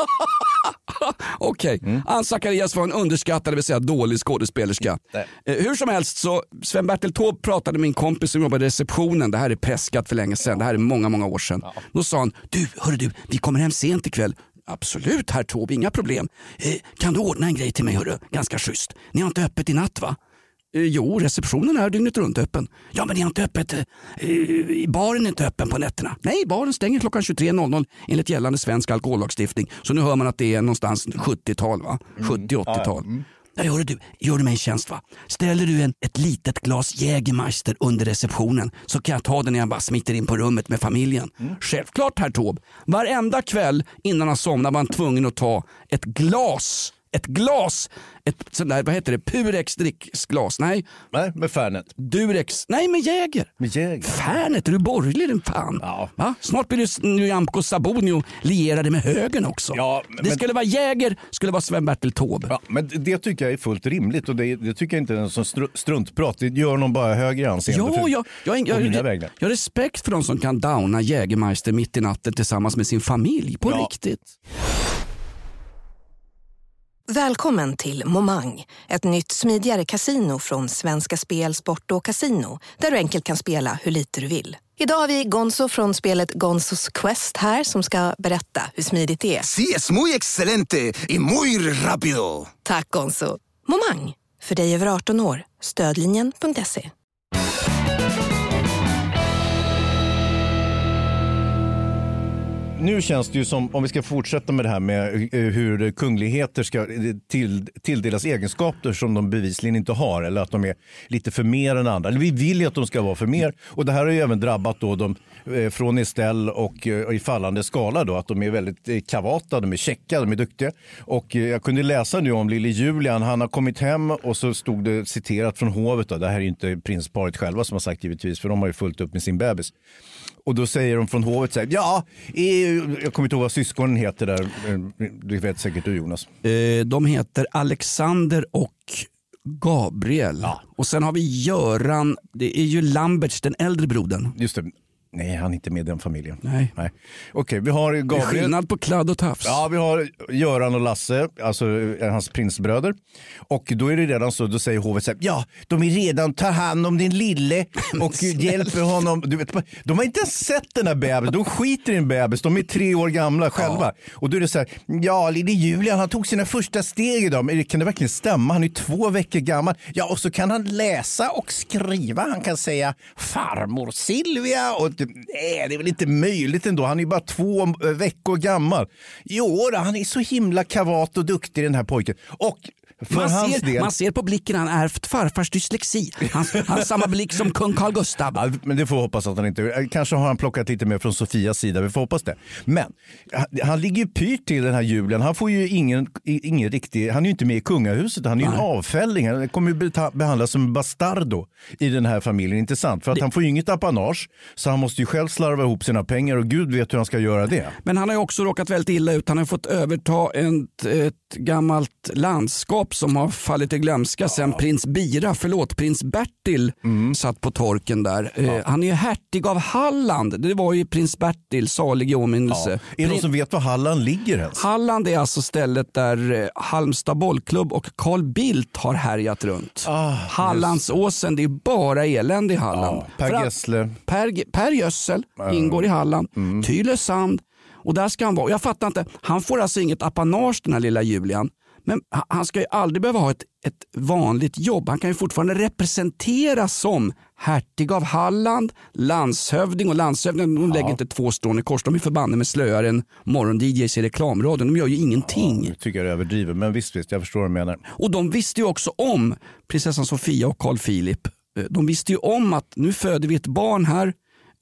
Speaker 5: Okej, okay. mm. Ann Zacharias var en underskattad, det vill säga dålig skådespelerska. Mm. Eh, hur som helst så Sven-Bertil Taube pratade med min kompis som jobbade i receptionen. Det här är presskat för länge sedan. Det här är många, många år sedan. Ja. Då sa han, du, hörru du, vi kommer hem sent ikväll. Absolut, herr Taube, inga problem. Eh, kan du ordna en grej till mig, hörru? Ganska schysst. Ni har inte öppet i natt, va? Eh, jo, receptionen är dygnet runt öppen. Ja, men ni har inte öppet. Eh, baren är inte öppen på nätterna. Nej, baren stänger klockan tjugotre noll noll enligt gällande svensk alkohollagstiftning. Så nu hör man att det är någonstans sjuttiotal, va? sjuttio åttiotal. Mm. Nej, hör du, gör du mig en tjänst, va? Ställer du en, ett litet glas Jägermeister under receptionen så kan jag ta den när jag bara smiter in på rummet med familjen. Mm. Självklart, herr Taube. Varenda kväll innan han somnar var han tvungen att ta ett glas. Ett glas. Ett sånt där, vad heter det? Purex dricksglas. Nej.
Speaker 6: Nej, med Fernet.
Speaker 5: Durex. Nej, med Jäger.
Speaker 6: Med Jäger.
Speaker 5: Fernet, är du borgerlig den fan?
Speaker 6: Ja.
Speaker 5: Va? Snart blir du Nyamko Sabuni lierade med högern också.
Speaker 6: Ja, men...
Speaker 5: Det skulle vara Jäger, skulle vara Sven-Bertil Taube.
Speaker 6: Ja, men det tycker jag är fullt rimligt och det, det tycker jag inte är en sån str- struntprat. Det gör någon bara högre anseende
Speaker 5: ja,
Speaker 6: för,
Speaker 5: jag, jag, jag, jag, jag, jag har respekt för de som kan downa Jägermeister mitt i natten tillsammans med sin familj. På ja. riktigt.
Speaker 1: Välkommen till Momang, ett nytt smidigare kasino från Svenska Spel, Sport och Casino, där du enkelt kan spela hur lite du vill. Idag har vi Gonzo från spelet Gonzos Quest här som ska berätta hur smidigt det är.
Speaker 10: Sí, es muy excelente y muy rápido.
Speaker 1: Tack Gonzo. Momang, för dig över arton år. Stödlinjen punkt se.
Speaker 6: Nu känns det ju som, om vi ska fortsätta med det här med hur kungligheter ska till, tilldelas egenskaper som de bevisligen inte har eller att de är lite för mer än andra. Eller vi vill ju att de ska vara för mer och det här har ju även drabbat då de från Estelle och i fallande skala då, att de är väldigt kavata, de är checka, de är duktiga. Och jag kunde läsa nu om lille Julian, han har kommit hem och så stod det citerat från hovet då. Det här är ju inte prinsparet själva som har sagt givetvis, för de har ju fullt upp med sin bebis. Och då säger de från hovet så här, ja, jag kommer inte ihåg vad syskonen heter där, du vet säkert du Jonas.
Speaker 5: De heter Alexander och Gabriel. Ja. Och sen har vi Göran, det är ju Lamberts, den äldre brodern.
Speaker 6: Just det. Nej, han är inte med i den familjen.
Speaker 5: Nej.
Speaker 6: Nej. Okej, vi har Gabriel.
Speaker 5: Det är skillnad på kladd och tafs.
Speaker 6: Ja, vi har Göran och Lasse, alltså hans prinsbröder. Och då är det redan så, då säger hovet så här, ja, de är redan tar hand om din lille och hjälper honom. Du vet, de har inte ens sett den här bebis, de skiter i en bebis, de är tre år gamla själva. Ja. Och då är det så här, ja, lille Julian, han tog sina första steg idag, men kan det verkligen stämma? Han är två veckor gammal. Ja, och så kan han läsa och skriva, han kan säga farmor Silvia och nej, det är väl inte möjligt ändå. Han är bara två veckor gammal. Jo, han är så himla kavat och duktig den här pojken. Och för
Speaker 5: man,
Speaker 6: hans
Speaker 5: ser,
Speaker 6: del...
Speaker 5: man ser på blicken han ärvt farfars dyslexi. Han, han har samma blick som kung Carl Gustav.
Speaker 6: Ja, men det får hoppas att han inte... Kanske har han plockat lite mer från Sofias sida. Vi får hoppas det. Men han, han ligger ju pyrt till den här julen. Han får ju ingen, ingen riktig... Han är ju inte med i kungahuset. Han är ju en avfälling. Han kommer ju behandlas som bastardo i den här familjen. Intressant. För att det... han får ju inget apanage. Så han måste ju själv slarva ihop sina pengar. Och Gud vet hur han ska göra det.
Speaker 5: Men han har ju också råkat väldigt illa ut. Han har fått överta ett, ett gammalt landskap som har fallit i glömska sen ja. prins Bira, förlåt, prins Bertil mm. satt på torken där. Ja. Eh, han är ju hertig av Halland. Det var ju prins Bertil, salig i åminnelse. Ja. Är
Speaker 6: det någon som vet var Halland ligger ens?
Speaker 5: Halland är alltså stället där eh, Halmstad bollklubb och Carl Bildt har härjat runt. Ah, Hallandsåsen, det är bara elände i Halland.
Speaker 6: Ja. Per Gessle.
Speaker 5: Per, per Gössel mm. ingår i Halland. Mm. Tylösand. Och där ska han vara. Jag fattar inte. Han får alltså inget apanage, den här lilla Julian. Men han ska ju aldrig behöva ha ett, ett vanligt jobb. Han kan ju fortfarande representeras som hertig av Halland, landshövding och landshövding. De ja. lägger inte två strån i kors. De är förbannade med slöare än morgon-D Js i reklamradion. De gör ju ingenting.
Speaker 6: Ja, jag tycker jag är överdrivet, men visst, visst, jag förstår vad du menar.
Speaker 5: Och de visste ju också om prinsessan Sofia och Carl Philip. De visste ju om att nu föder vi ett barn här.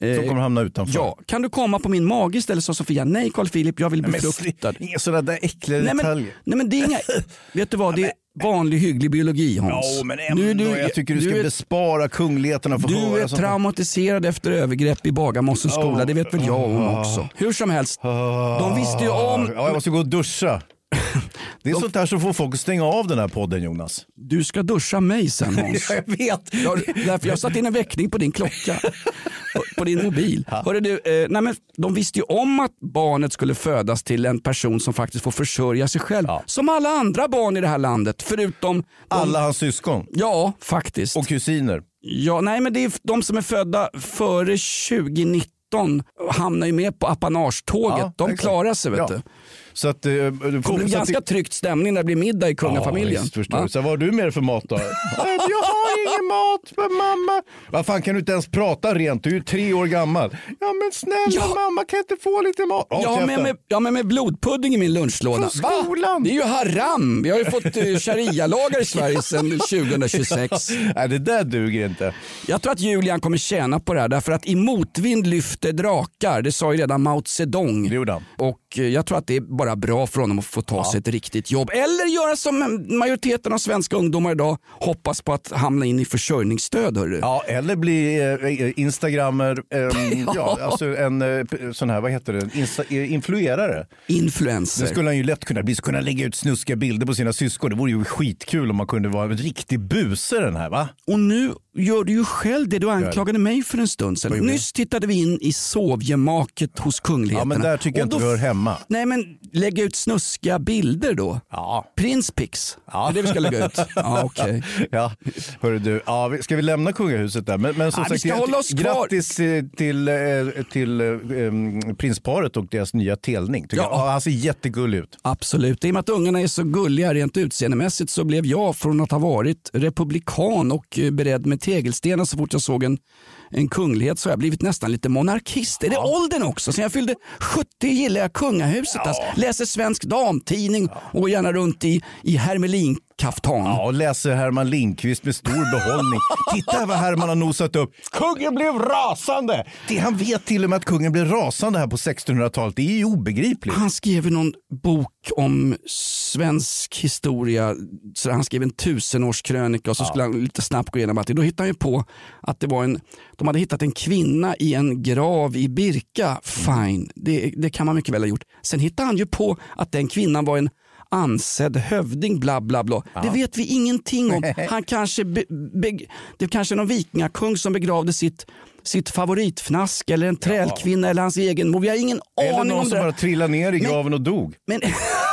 Speaker 6: Eh, Som kommer hamna utanför.
Speaker 5: Ja, kan du komma på min mage istället, sa Sofia. Nej, Carl Philip, jag vill bli befruktad.
Speaker 6: Inga sådana där äckliga
Speaker 5: nej, men,
Speaker 6: detaljer.
Speaker 5: Nej, men det är inga... vet du vad, det är vanlig hygglig biologi, Hans.
Speaker 6: Ja, men ändå,
Speaker 5: nu, du,
Speaker 6: jag tycker du, du ska är, bespara kungligheterna för
Speaker 5: Du
Speaker 6: höra
Speaker 5: är traumatiserad efter övergrepp i Bagarmossens oh, skola, det vet väl jag om också. Hur som helst, de visste ju om...
Speaker 6: Ja, jag måste gå och duscha. Det är de... sånt här som får folk att stänga av den här podden, Jonas.
Speaker 5: Du ska duscha mig sen, Hans.
Speaker 6: Ja, jag vet.
Speaker 5: Jag, därför jag satt in en väckning på din klocka. på, på din mobil. Ja. Hörde du, eh, nej men, de visste ju om att barnet skulle födas till en person som faktiskt får försörja sig själv. Ja. Som alla andra barn i det här landet. Förutom... De...
Speaker 6: Alla hans syskon?
Speaker 5: Ja, faktiskt.
Speaker 6: Och kusiner?
Speaker 5: Ja, nej men det är de som är födda före tjugonitton hamnar ju med på apanage-tåget. Ja, de klarar sig, vet ja. du.
Speaker 6: Så att, uh,
Speaker 5: det blir ganska att... tryckt stämning när det blir middag i kungafamiljen.
Speaker 6: Ja, visst, förstår. Så vad har du med för mat då? Jag har ingen mat för mamma. Vad fan, kan du inte ens prata rent? Du är ju tre år gammal. Ja men snälla ja. mamma, kan jag inte få lite mat? Oh,
Speaker 5: ja, men med, ja men med blodpudding i min lunchlåda.
Speaker 6: Från skolan.
Speaker 5: Va? Det är ju haram. Vi har ju fått uh, sharia-lagar i Sverige sedan tjugohundratjugosex.
Speaker 6: Nej, det där duger inte.
Speaker 5: Jag tror att Julian kommer tjäna på det här. Därför att i motvind lyfter drakar. Det sa ju redan Mao Zedong.
Speaker 6: Det gjorde han.
Speaker 5: Och uh, jag tror att det är bara bra för honom att få ta ja. sig ett riktigt jobb. Eller göra som majoriteten av svenska ungdomar idag, hoppas på att hamna in i försörjningsstöd. Hörru.
Speaker 6: Ja, eller bli eh, instagrammer, eh, ja. ja, alltså en eh, sån här, vad heter det, Insta, eh, influerare.
Speaker 5: Influencer.
Speaker 6: Det skulle han ju lätt kunna bli, så kunna lägga ut snuskiga bilder på sina syskon. Det vore ju skitkul om man kunde vara en riktig buse den här, va?
Speaker 5: Och nu gör du ju själv det du anklagade mig för en stund sedan. Nyss tittade vi in i sovgemaket hos kungligheterna.
Speaker 6: Ja, men där tycker jag inte vi hör hemma.
Speaker 5: Nej, men lägga ut snuskiga bilder då. Ja. Prinspix. Ja. Det är det vi ska lägga ut. Ja, okej. Okay.
Speaker 6: Ja, hörru du. Ja, ska vi lämna kungahuset där? Men, men som ja, sagt, vi hålla oss grattis till, till, till um, prinsparet och deras nya telning. Ja. Jag. Han ser jättegullig ut.
Speaker 5: Absolut. I och med att ungarna är så gulliga rent utseendemässigt så blev jag, från att ha varit republikan och beredd med tegelstenar så fort jag såg en en kunglighet, så har jag blivit nästan lite monarkist. Är det ja. åldern också? Sen jag fyllde sjuttio gillar jag kungahuset. Ja. Alltså, läser Svensk Damtidning ja. och går gärna runt i, i hermelinkaftan.
Speaker 6: Ja, och läser Herman Lindqvist med stor behållning. Titta vad Herman har nosat upp. Kungen blev rasande! Det, han vet till och med att kungen blev rasande här på sextonhundratalet. Det är ju obegripligt.
Speaker 5: Han skrev någon bok om svensk historia. Så han skrev en tusenårskrönika och så ja. skulle han lite snabbt gå igenom allt. Då hittade han ju på att det var en de hade hittat en kvinna i en grav i Birka. Fine, det, det kan man mycket väl ha gjort. Sen hittade han ju på att den kvinnan var en ansedd hövding, bla bla bla. Ja. Det vet vi ingenting om. Han kanske be, be, det kanske är någon vikingakung som begravde sitt sitt favoritfnask eller en trälkvinna ja. eller hans egen mor. Vi har ingen
Speaker 6: eller
Speaker 5: aning om det.
Speaker 6: Eller någon som bara trillade ner i graven men, och dog.
Speaker 5: Men...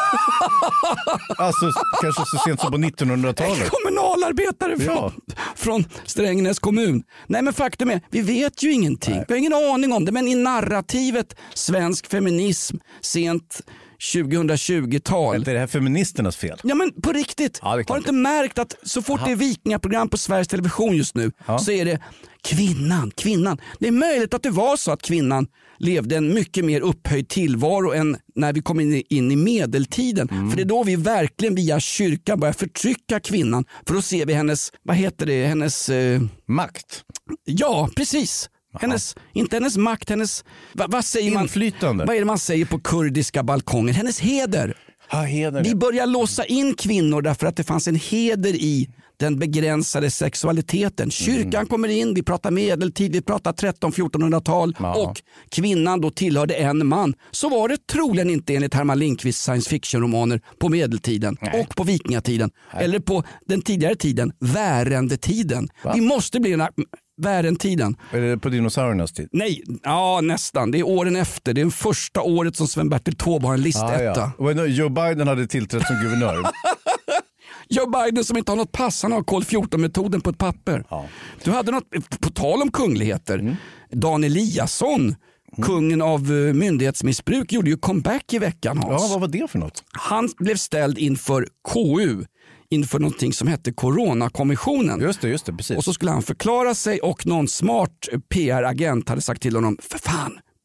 Speaker 6: alltså kanske så sent som på nittonhundratalet.
Speaker 5: Kommunalarbetare från, ja. från Strängnäs kommun. Nej, men faktum är, vi vet ju ingenting. Nej. Vi har ingen aning om det. Men i narrativet svensk feminism sent tjugohundratjugotal.
Speaker 6: Är det här feministernas fel?
Speaker 5: Ja, men på riktigt. Ja, har du inte märkt att så fort Aha. det är vikingaprogram på Sveriges Television just nu ja. så är det kvinnan, kvinnan. Det är möjligt att det var så att kvinnan levde en mycket mer upphöjd tillvaro än när vi kom in i, in i medeltiden. Mm. För det är då vi verkligen via kyrkan börjar förtrycka kvinnan. För då ser vi hennes, vad heter det, hennes... Eh...
Speaker 6: makt.
Speaker 5: Ja, precis. Hennes, inte hennes makt, hennes... Vad, vad säger man?
Speaker 6: Inflytande.
Speaker 5: Vad är det man säger på kurdiska balkonger? Hennes heder.
Speaker 6: Ja, heder.
Speaker 5: Vi börjar låsa in kvinnor därför att det fanns en heder i den begränsade sexualiteten. Kyrkan mm. kommer in, vi pratar medeltid, vi pratar tretton-fjortonhundratal ja. och kvinnan då tillhörde en man. Så var det troligen inte enligt Herman Lindqvists science fiction-romaner på medeltiden Nej. och på vikingatiden. Nej. Eller på den tidigare tiden, värendetiden. Va? Vi måste bli en... Värendetiden.
Speaker 6: Är det på dinosauriernas tid?
Speaker 5: Nej, ja nästan. Det är åren efter. Det är det första året som Sven-Bertil Taube har en listetta.
Speaker 6: Ah, ja. Joe Biden hade tillträtt som guvernör.
Speaker 5: Joe Biden som inte har något pass, han har kol fjorton-metoden på ett papper. Ja. Du hade något, på tal om kungligheter, mm. Dan Eliasson, mm. kungen av myndighetsmissbruk, gjorde ju comeback i veckan. Hans.
Speaker 6: Ja, vad var det för något?
Speaker 5: Han blev ställd inför K U, inför någonting som hette Coronakommissionen.
Speaker 6: Just det, just det, precis.
Speaker 5: Och så skulle han förklara sig och någon smart P R-agent hade sagt till honom, för fan,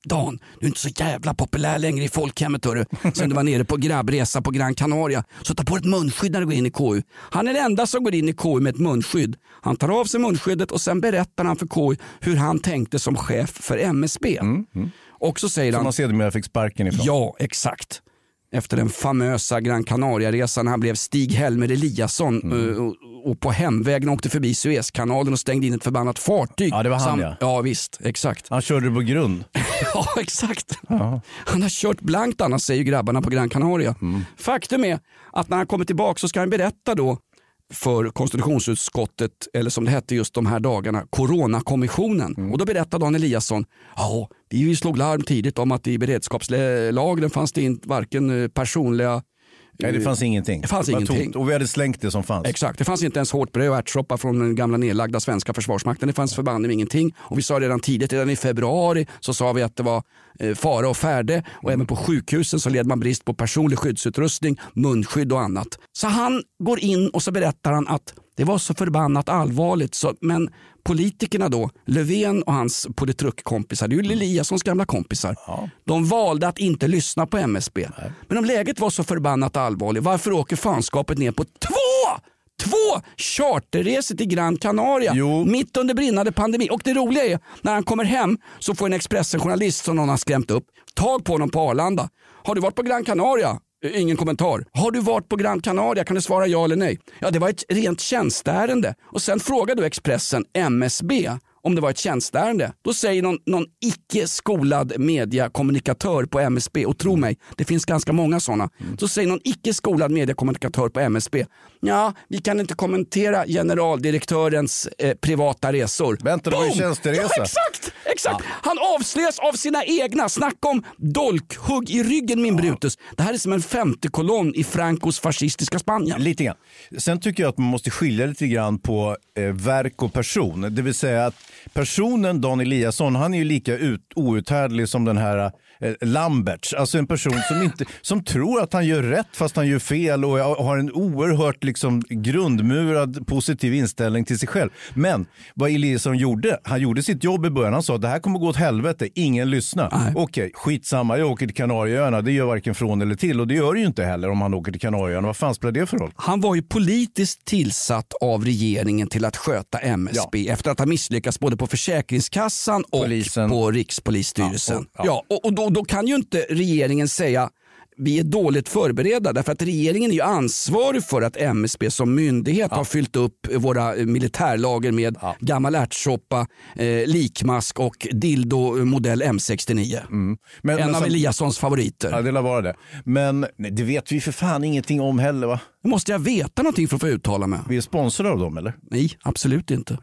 Speaker 5: Dan, du är inte så jävla populär längre i folkhemmet hörru. Sen du var nere på grabbresa på Gran Canaria. Så ta på ett munskydd när du går in i K U. Han är den enda som går in i K U med ett munskydd. Han tar av sig munskyddet och sen berättar han för K U hur han tänkte som chef för M S B.
Speaker 6: Mm, mm.
Speaker 5: Och så säger
Speaker 6: som
Speaker 5: han...
Speaker 6: man sedermera fick sparken ifrån.
Speaker 5: Ja, exakt. Efter den famösa Gran Canaria-resan han blev Stig-Helmer Eliasson mm. och, och på hemvägen åkte förbi Suezkanalen och stängde in ett förbannat fartyg.
Speaker 6: Ja, det var han
Speaker 5: Sam-
Speaker 6: ja.
Speaker 5: Ja, visst, exakt.
Speaker 6: Han körde på grund.
Speaker 5: Ja, exakt.
Speaker 6: Ja.
Speaker 5: Han har kört blankt annars, säger grabbarna på Gran Canaria. Mm. Faktum är att när han kommer tillbaka så ska han berätta då för konstitutionsutskottet, eller som det hette just de här dagarna, Coronakommissionen. Mm. Och då berättar Dan Eliasson, ja, vi slog larm tidigt om att i beredskapslagen fanns det inte varken personliga...
Speaker 6: Nej, det fanns ingenting.
Speaker 5: Det fanns ingenting.
Speaker 6: Tomt. Och vi hade slängt det som fanns.
Speaker 5: Exakt, det fanns inte ens hårt bröd och ärtsoppa från den gamla nedlagda svenska försvarsmakten. Det fanns förbannat ingenting. Och vi sa redan tidigt, redan i februari så sa vi att det var eh, fara och färde. Och även på sjukhusen så led man brist på personlig skyddsutrustning, munskydd och annat. Så han går in och så berättar han att det var så förbannat allvarligt. Så, men politikerna då, Löfven och hans politrukkompisar, det är ju Eliassons gamla kompisar. Ja. De valde att inte lyssna på M S B. Nej. Men om läget var så förbannat allvarligt, varför åker fanskapet ner på två, två charterresor till Gran Canaria jo. mitt under brinnande pandemi? Och det roliga är, när han kommer hem så får en Expressen-journalist som någon har skrämt upp tag på honom på Arlanda. Har du varit på Gran Canaria? Ingen kommentar. Har du varit på Gran Canaria? Kan du svara ja eller nej? Ja, det var ett rent tjänstärende. Och sen frågade du Expressen M S B om det var ett tjänstärende. Då säger någon, någon icke-skolad mediekommunikatör på M S B, och tro mig, det finns ganska många sådana. Mm. Så säger någon icke-skolad mediekommunikatör på M S B, ja, vi kan inte kommentera generaldirektörens eh, privata resor.
Speaker 6: Vänta, det var ju tjänsteresa.
Speaker 5: Ja, exakt, exakt. Ja. Han avslöjas av sina egna. Snacka om dolkhugg i ryggen, min ja. Brutus. Det här är som en femte kolonn i Francos fascistiska Spanien.
Speaker 6: Lite grann. Sen tycker jag att man måste skilja lite grann på eh, verk och person. Det vill säga att personen Dan Eliasson, han är ju lika ut, outhärdlig som den här eh, Lamberts. Alltså en person som, inte, som tror att han gör rätt fast han gör fel och har en oerhört liksom, grundmurad positiv inställning till sig själv. Men vad Eliasson gjorde, han gjorde sitt jobb i början. Han sa att det här kommer gå åt helvete, ingen lyssnar. Okej, skitsamma, jag åker till Kanarieöarna. Det gör varken från eller till, och det gör det ju inte heller om han åker till Kanarieöarna. Vad fan spelar det för roll?
Speaker 5: Han var ju politiskt tillsatt av regeringen till att sköta M S B ja. efter att ha misslyckats både på Försäkringskassan och Polisen. På Rikspolisstyrelsen. Ja, och, ja. ja, och då, då kan ju inte regeringen säga vi är dåligt förberedda, därför att regeringen är ju ansvarig för att M S B som myndighet ja. har fyllt upp våra militärlager med ja. gammal ärtsoppa, eh, likmask och dildo modell M sextionio. Mm. Men, en men, av som, Eliassons favoriter.
Speaker 6: Ja, det lär vara det. Men nej, det vet vi för fan ingenting om heller, va?
Speaker 5: Måste jag veta någonting för att få uttala mig?
Speaker 6: Vi är sponsrade av dem, eller?
Speaker 5: Nej, absolut inte.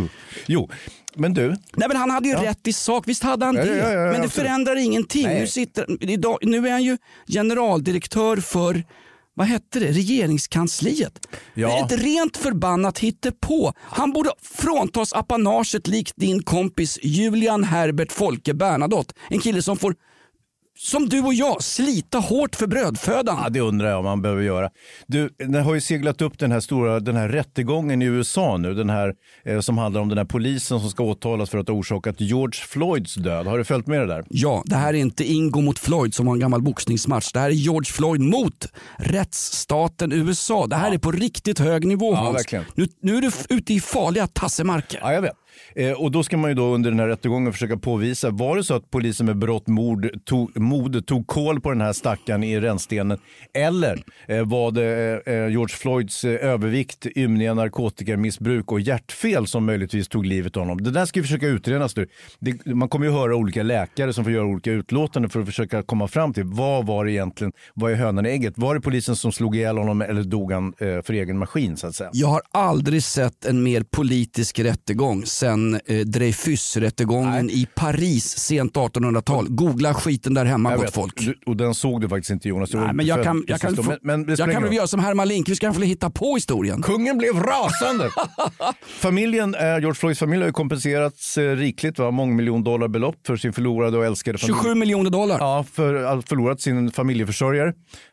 Speaker 6: Jo, men du...
Speaker 5: Nej, men han hade ju ja. rätt i sak, visst hade han det. Ja, ja, ja, ja, men det absolut. förändrar ingenting. Nu, sitter, idag, nu är han ju generaldirektör för, vad hette det, regeringskansliet. Ja. Det är ett rent förbannat hittepå. Han borde fråntas apanaget likt din kompis Julian Herbert Folke Bernadotte. En kille som får, som du och jag, slita hårt för brödfödan.
Speaker 6: Ja, det undrar jag om man behöver göra. Du, den har ju seglat upp den här stora, den här rättegången i U S A nu, den här eh, som handlar om den här polisen som ska åtalas för att ha orsakat George Floyds död. Har du följt med det där?
Speaker 5: Ja, det här är inte Ingo mot Floyd som var en gammal boxningsmatch. Det här är George Floyd mot rättsstaten U S A. Det här ja. är på riktigt hög nivå, Hans. Ja, verkligen. Nu, nu är du ute i farliga tassemarker.
Speaker 6: Ja, jag vet. Eh, och då ska man ju då under den här rättegången försöka påvisa, var det så att polisen med brott mord tog, mod tog koll på den här stackaren i rännstenen, eller eh, var det eh, George Floyds eh, övervikt, ymniga narkotikamissbruk och hjärtfel som möjligtvis tog livet av honom. Det där ska vi försöka utredas nu. Det, man kommer ju höra olika läkare som får göra olika utlåtanden för att försöka komma fram till vad var det egentligen, vad är hönan i ägget? Var det polisen som slog ihjäl honom eller dog han eh, för egen maskin, så att säga?
Speaker 5: Jag har aldrig sett en mer politisk rättegång sen eh, Dreyfus-rättegången Nej. i Paris sent artonhundratal. Googla skiten där hemma, gott folk.
Speaker 6: Du, och den såg du faktiskt inte, Jonas.
Speaker 5: Nej, men jag kan, jag kan, få, men, men jag kan väl göra som Herman Lindqvist, kan få hitta på historien.
Speaker 6: Kungen blev rasande. Familjen, eh, George Floyds familj har ju kompenserats eh, rikligt, va? Mångmiljon dollar belopp för sin förlorade och älskade familj.
Speaker 5: tjugosju miljoner dollar.
Speaker 6: Ja, för att förlorat sin familjeförsörjare.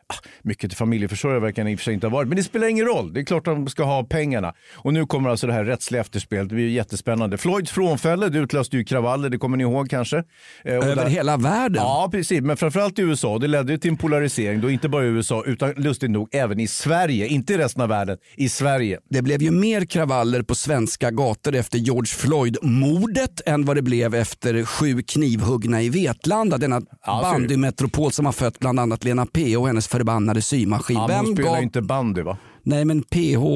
Speaker 6: mycket till familjeförsörjare verkar i och för sig inte ha varit. Men det spelar ingen roll. Det är klart att de ska ha pengarna. Och nu kommer alltså det här rättsliga efterspelet. Det blir ju jättespännande. Floyds frånfälle, det utlöste ju kravaller, det kommer ni ihåg kanske. Eh,
Speaker 5: Över
Speaker 6: där...
Speaker 5: hela världen?
Speaker 6: Ja, precis. Men framförallt i U S A. Det ledde till en polarisering. Då inte bara i U S A utan lustigt nog även i Sverige. Inte i resten av världen. I Sverige.
Speaker 5: Det blev ju mer kravaller på svenska gator efter George Floyd-mordet än vad det blev efter sju knivhuggna i Vetlanda. Denna
Speaker 6: ja,
Speaker 5: bandymetropol som har fött bland annat Lena P och hennes förbannade symaskin.
Speaker 6: Ja,
Speaker 5: Vem
Speaker 6: hon spelar
Speaker 5: gav...
Speaker 6: inte bandy va?
Speaker 5: Nej men P H...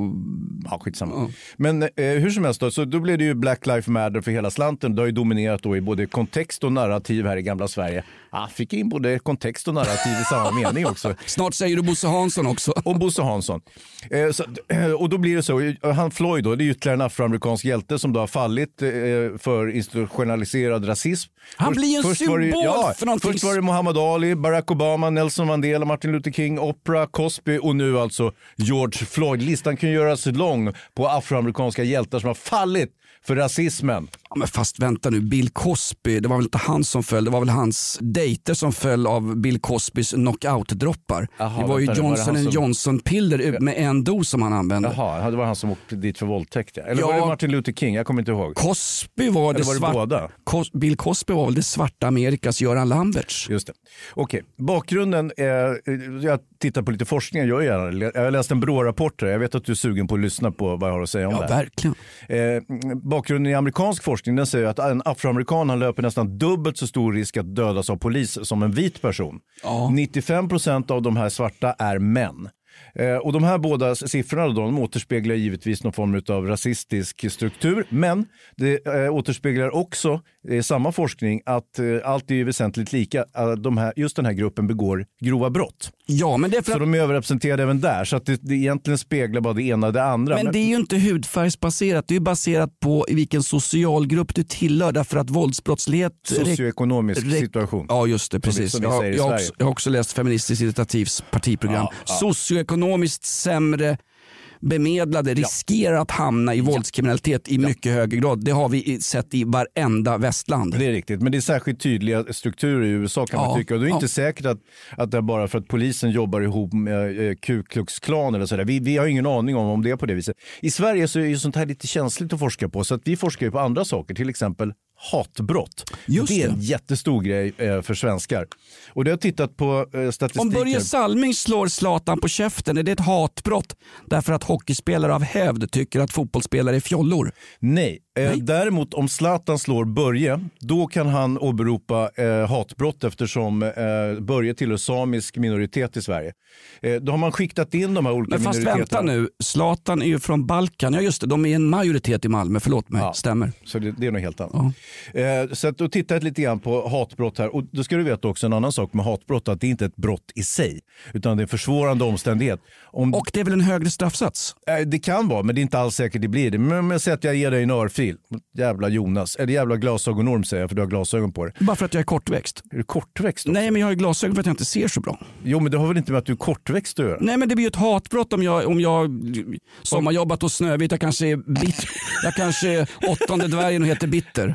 Speaker 6: Ja, skitsamma.
Speaker 5: Ja.
Speaker 6: Men eh, hur som helst då, så då blev det ju Black Lives Matter för hela slanten. Det har ju dominerat då i både kontext och narrativ här i gamla Sverige. Ah, fick in både kontext och narrativ i samma mening också.
Speaker 5: Snart säger du Bosse Hansson också.
Speaker 6: Och Bosse Hansson. Eh, så, och då blir det så, han Floyd då, det är ytterligare en afroamerikansk hjälte som då har fallit eh, för institutionaliserad rasism.
Speaker 5: Han
Speaker 6: först,
Speaker 5: blir en
Speaker 6: först
Speaker 5: symbol
Speaker 6: var det, ja,
Speaker 5: för någonting.
Speaker 6: Först var det Muhammad Ali, Barack Obama, Nelson Mandela, Martin Luther King, Oprah, Cosby och nu alltså George Floyd. Listan kan göras lång på afroamerikanska hjältar som har fallit för rasismen.
Speaker 5: Ja, men fast vänta nu, Bill Cosby, det var väl inte han som föll, det var väl hans dejter som föll av Bill Cosbys knockout-droppar. Aha, det var ju vänta, Johnson var som... Johnson-piller med en dos som han använde.
Speaker 6: Jaha, det var han som åkte dit för våldtäkt. Ja. Eller
Speaker 5: ja,
Speaker 6: var det Martin Luther King? Jag kommer inte ihåg.
Speaker 5: Cosby var
Speaker 6: Eller
Speaker 5: det,
Speaker 6: var det
Speaker 5: svart...
Speaker 6: båda?
Speaker 5: Cos... Bill Cosby var väl det svarta Amerikas Göran Lamberts.
Speaker 6: Just det. Okej, bakgrunden är, jag tittar på lite forskning, jag gör gärna. Jag har läst en Brå-rapport här. Jag vet att du är sugen på att lyssna på vad jag har att säga om
Speaker 5: ja,
Speaker 6: det här.
Speaker 5: Verkligen.
Speaker 6: Eh, bakgrunden i amerikansk forskning, den säger att en afroamerikan han löper nästan dubbelt så stor risk att dödas av polis som en vit person.
Speaker 5: Ja.
Speaker 6: nittiofem procent av de här svarta är män. Eh, och de här båda siffrorna då, de återspeglar givetvis någon form av rasistisk struktur, men det eh, återspeglar också eh, samma forskning att eh, allt är väsentligt lika. Eh, de här, just den här gruppen begår grova brott.
Speaker 5: Ja, men det är för...
Speaker 6: Så de är överrepresenterade även där, så att det, det egentligen speglar bara det ena och det andra.
Speaker 5: Men, men det är ju inte hudfärgsbaserat, det är baserat på i vilken socialgrupp du tillhör, därför att våldsbrottslighet...
Speaker 6: Socioekonomisk
Speaker 5: re...
Speaker 6: situation.
Speaker 5: Ja, just det, precis.
Speaker 6: Som vi, som vi
Speaker 5: jag, jag, har också, jag har också läst Feministiskt Irritativs partiprogram. Ja, ja. Socioekonomiskt sämre bemedlade riskerar att hamna i våldskriminalitet i ja. mycket högre grad. Det har vi sett i varenda västland.
Speaker 6: Det är riktigt, men det är särskilt tydliga strukturer i U S A kan ja. man tycka. Och det är ja. inte säkert att, att det är bara för att polisen jobbar ihop med eh, Ku Klux Klan eller sådär. Vi, vi har ingen aning om om det är på det viset. I Sverige så är ju sånt här lite känsligt att forska på, så att vi forskar ju på andra saker, till exempel hatbrott.
Speaker 5: Just
Speaker 6: det är
Speaker 5: det.
Speaker 6: en jättestor grej eh, för svenskar. Och det har tittat på eh, statistiken.
Speaker 5: Om Börje Salming slår Zlatan på käften, är det ett hatbrott därför att hockeyspelare av hävd tycker att fotbollsspelare är fjollor?
Speaker 6: Nej. Eh, Däremot om Zlatan slår Börje, då kan han åberopa eh, hatbrott eftersom eh, Börje tillhör samisk minoritet i Sverige. Eh, då har man skiktat in de här olika
Speaker 5: Men fast
Speaker 6: minoriteterna.
Speaker 5: vänta nu, Zlatan är ju från Balkan. Ja just det, de är en majoritet i Malmö, förlåt mig,
Speaker 6: ja,
Speaker 5: stämmer.
Speaker 6: Så det, det är något helt annat. Ja. Eh, så att då tittar jag lite grann på hatbrott här. Och då ska du veta också en annan sak med hatbrott, att det inte är ett brott i sig, utan det är en försvårande omständighet. Om...
Speaker 5: Och det är väl en högre straffsats?
Speaker 6: Eh, det kan vara, men det är inte alls säkert det blir det. Men om jag säger att jag ger dig en örfil, jävla Jonas, eller jävla glasögonorm säger jag för du har glasögon på dig.
Speaker 5: Bara för att jag är kortväxt.
Speaker 6: Är du kortväxt också?
Speaker 5: Nej, men jag har glasögon för att jag inte ser så bra.
Speaker 6: Jo, men det har väl inte med att du är kortväxt att göra?
Speaker 5: Nej, men det blir ju ett hatbrott om jag, om jag sommarjobbat hos Snövit. Jag kanske är bit, jag kanske är åttonde dvärgen och heter Bitter.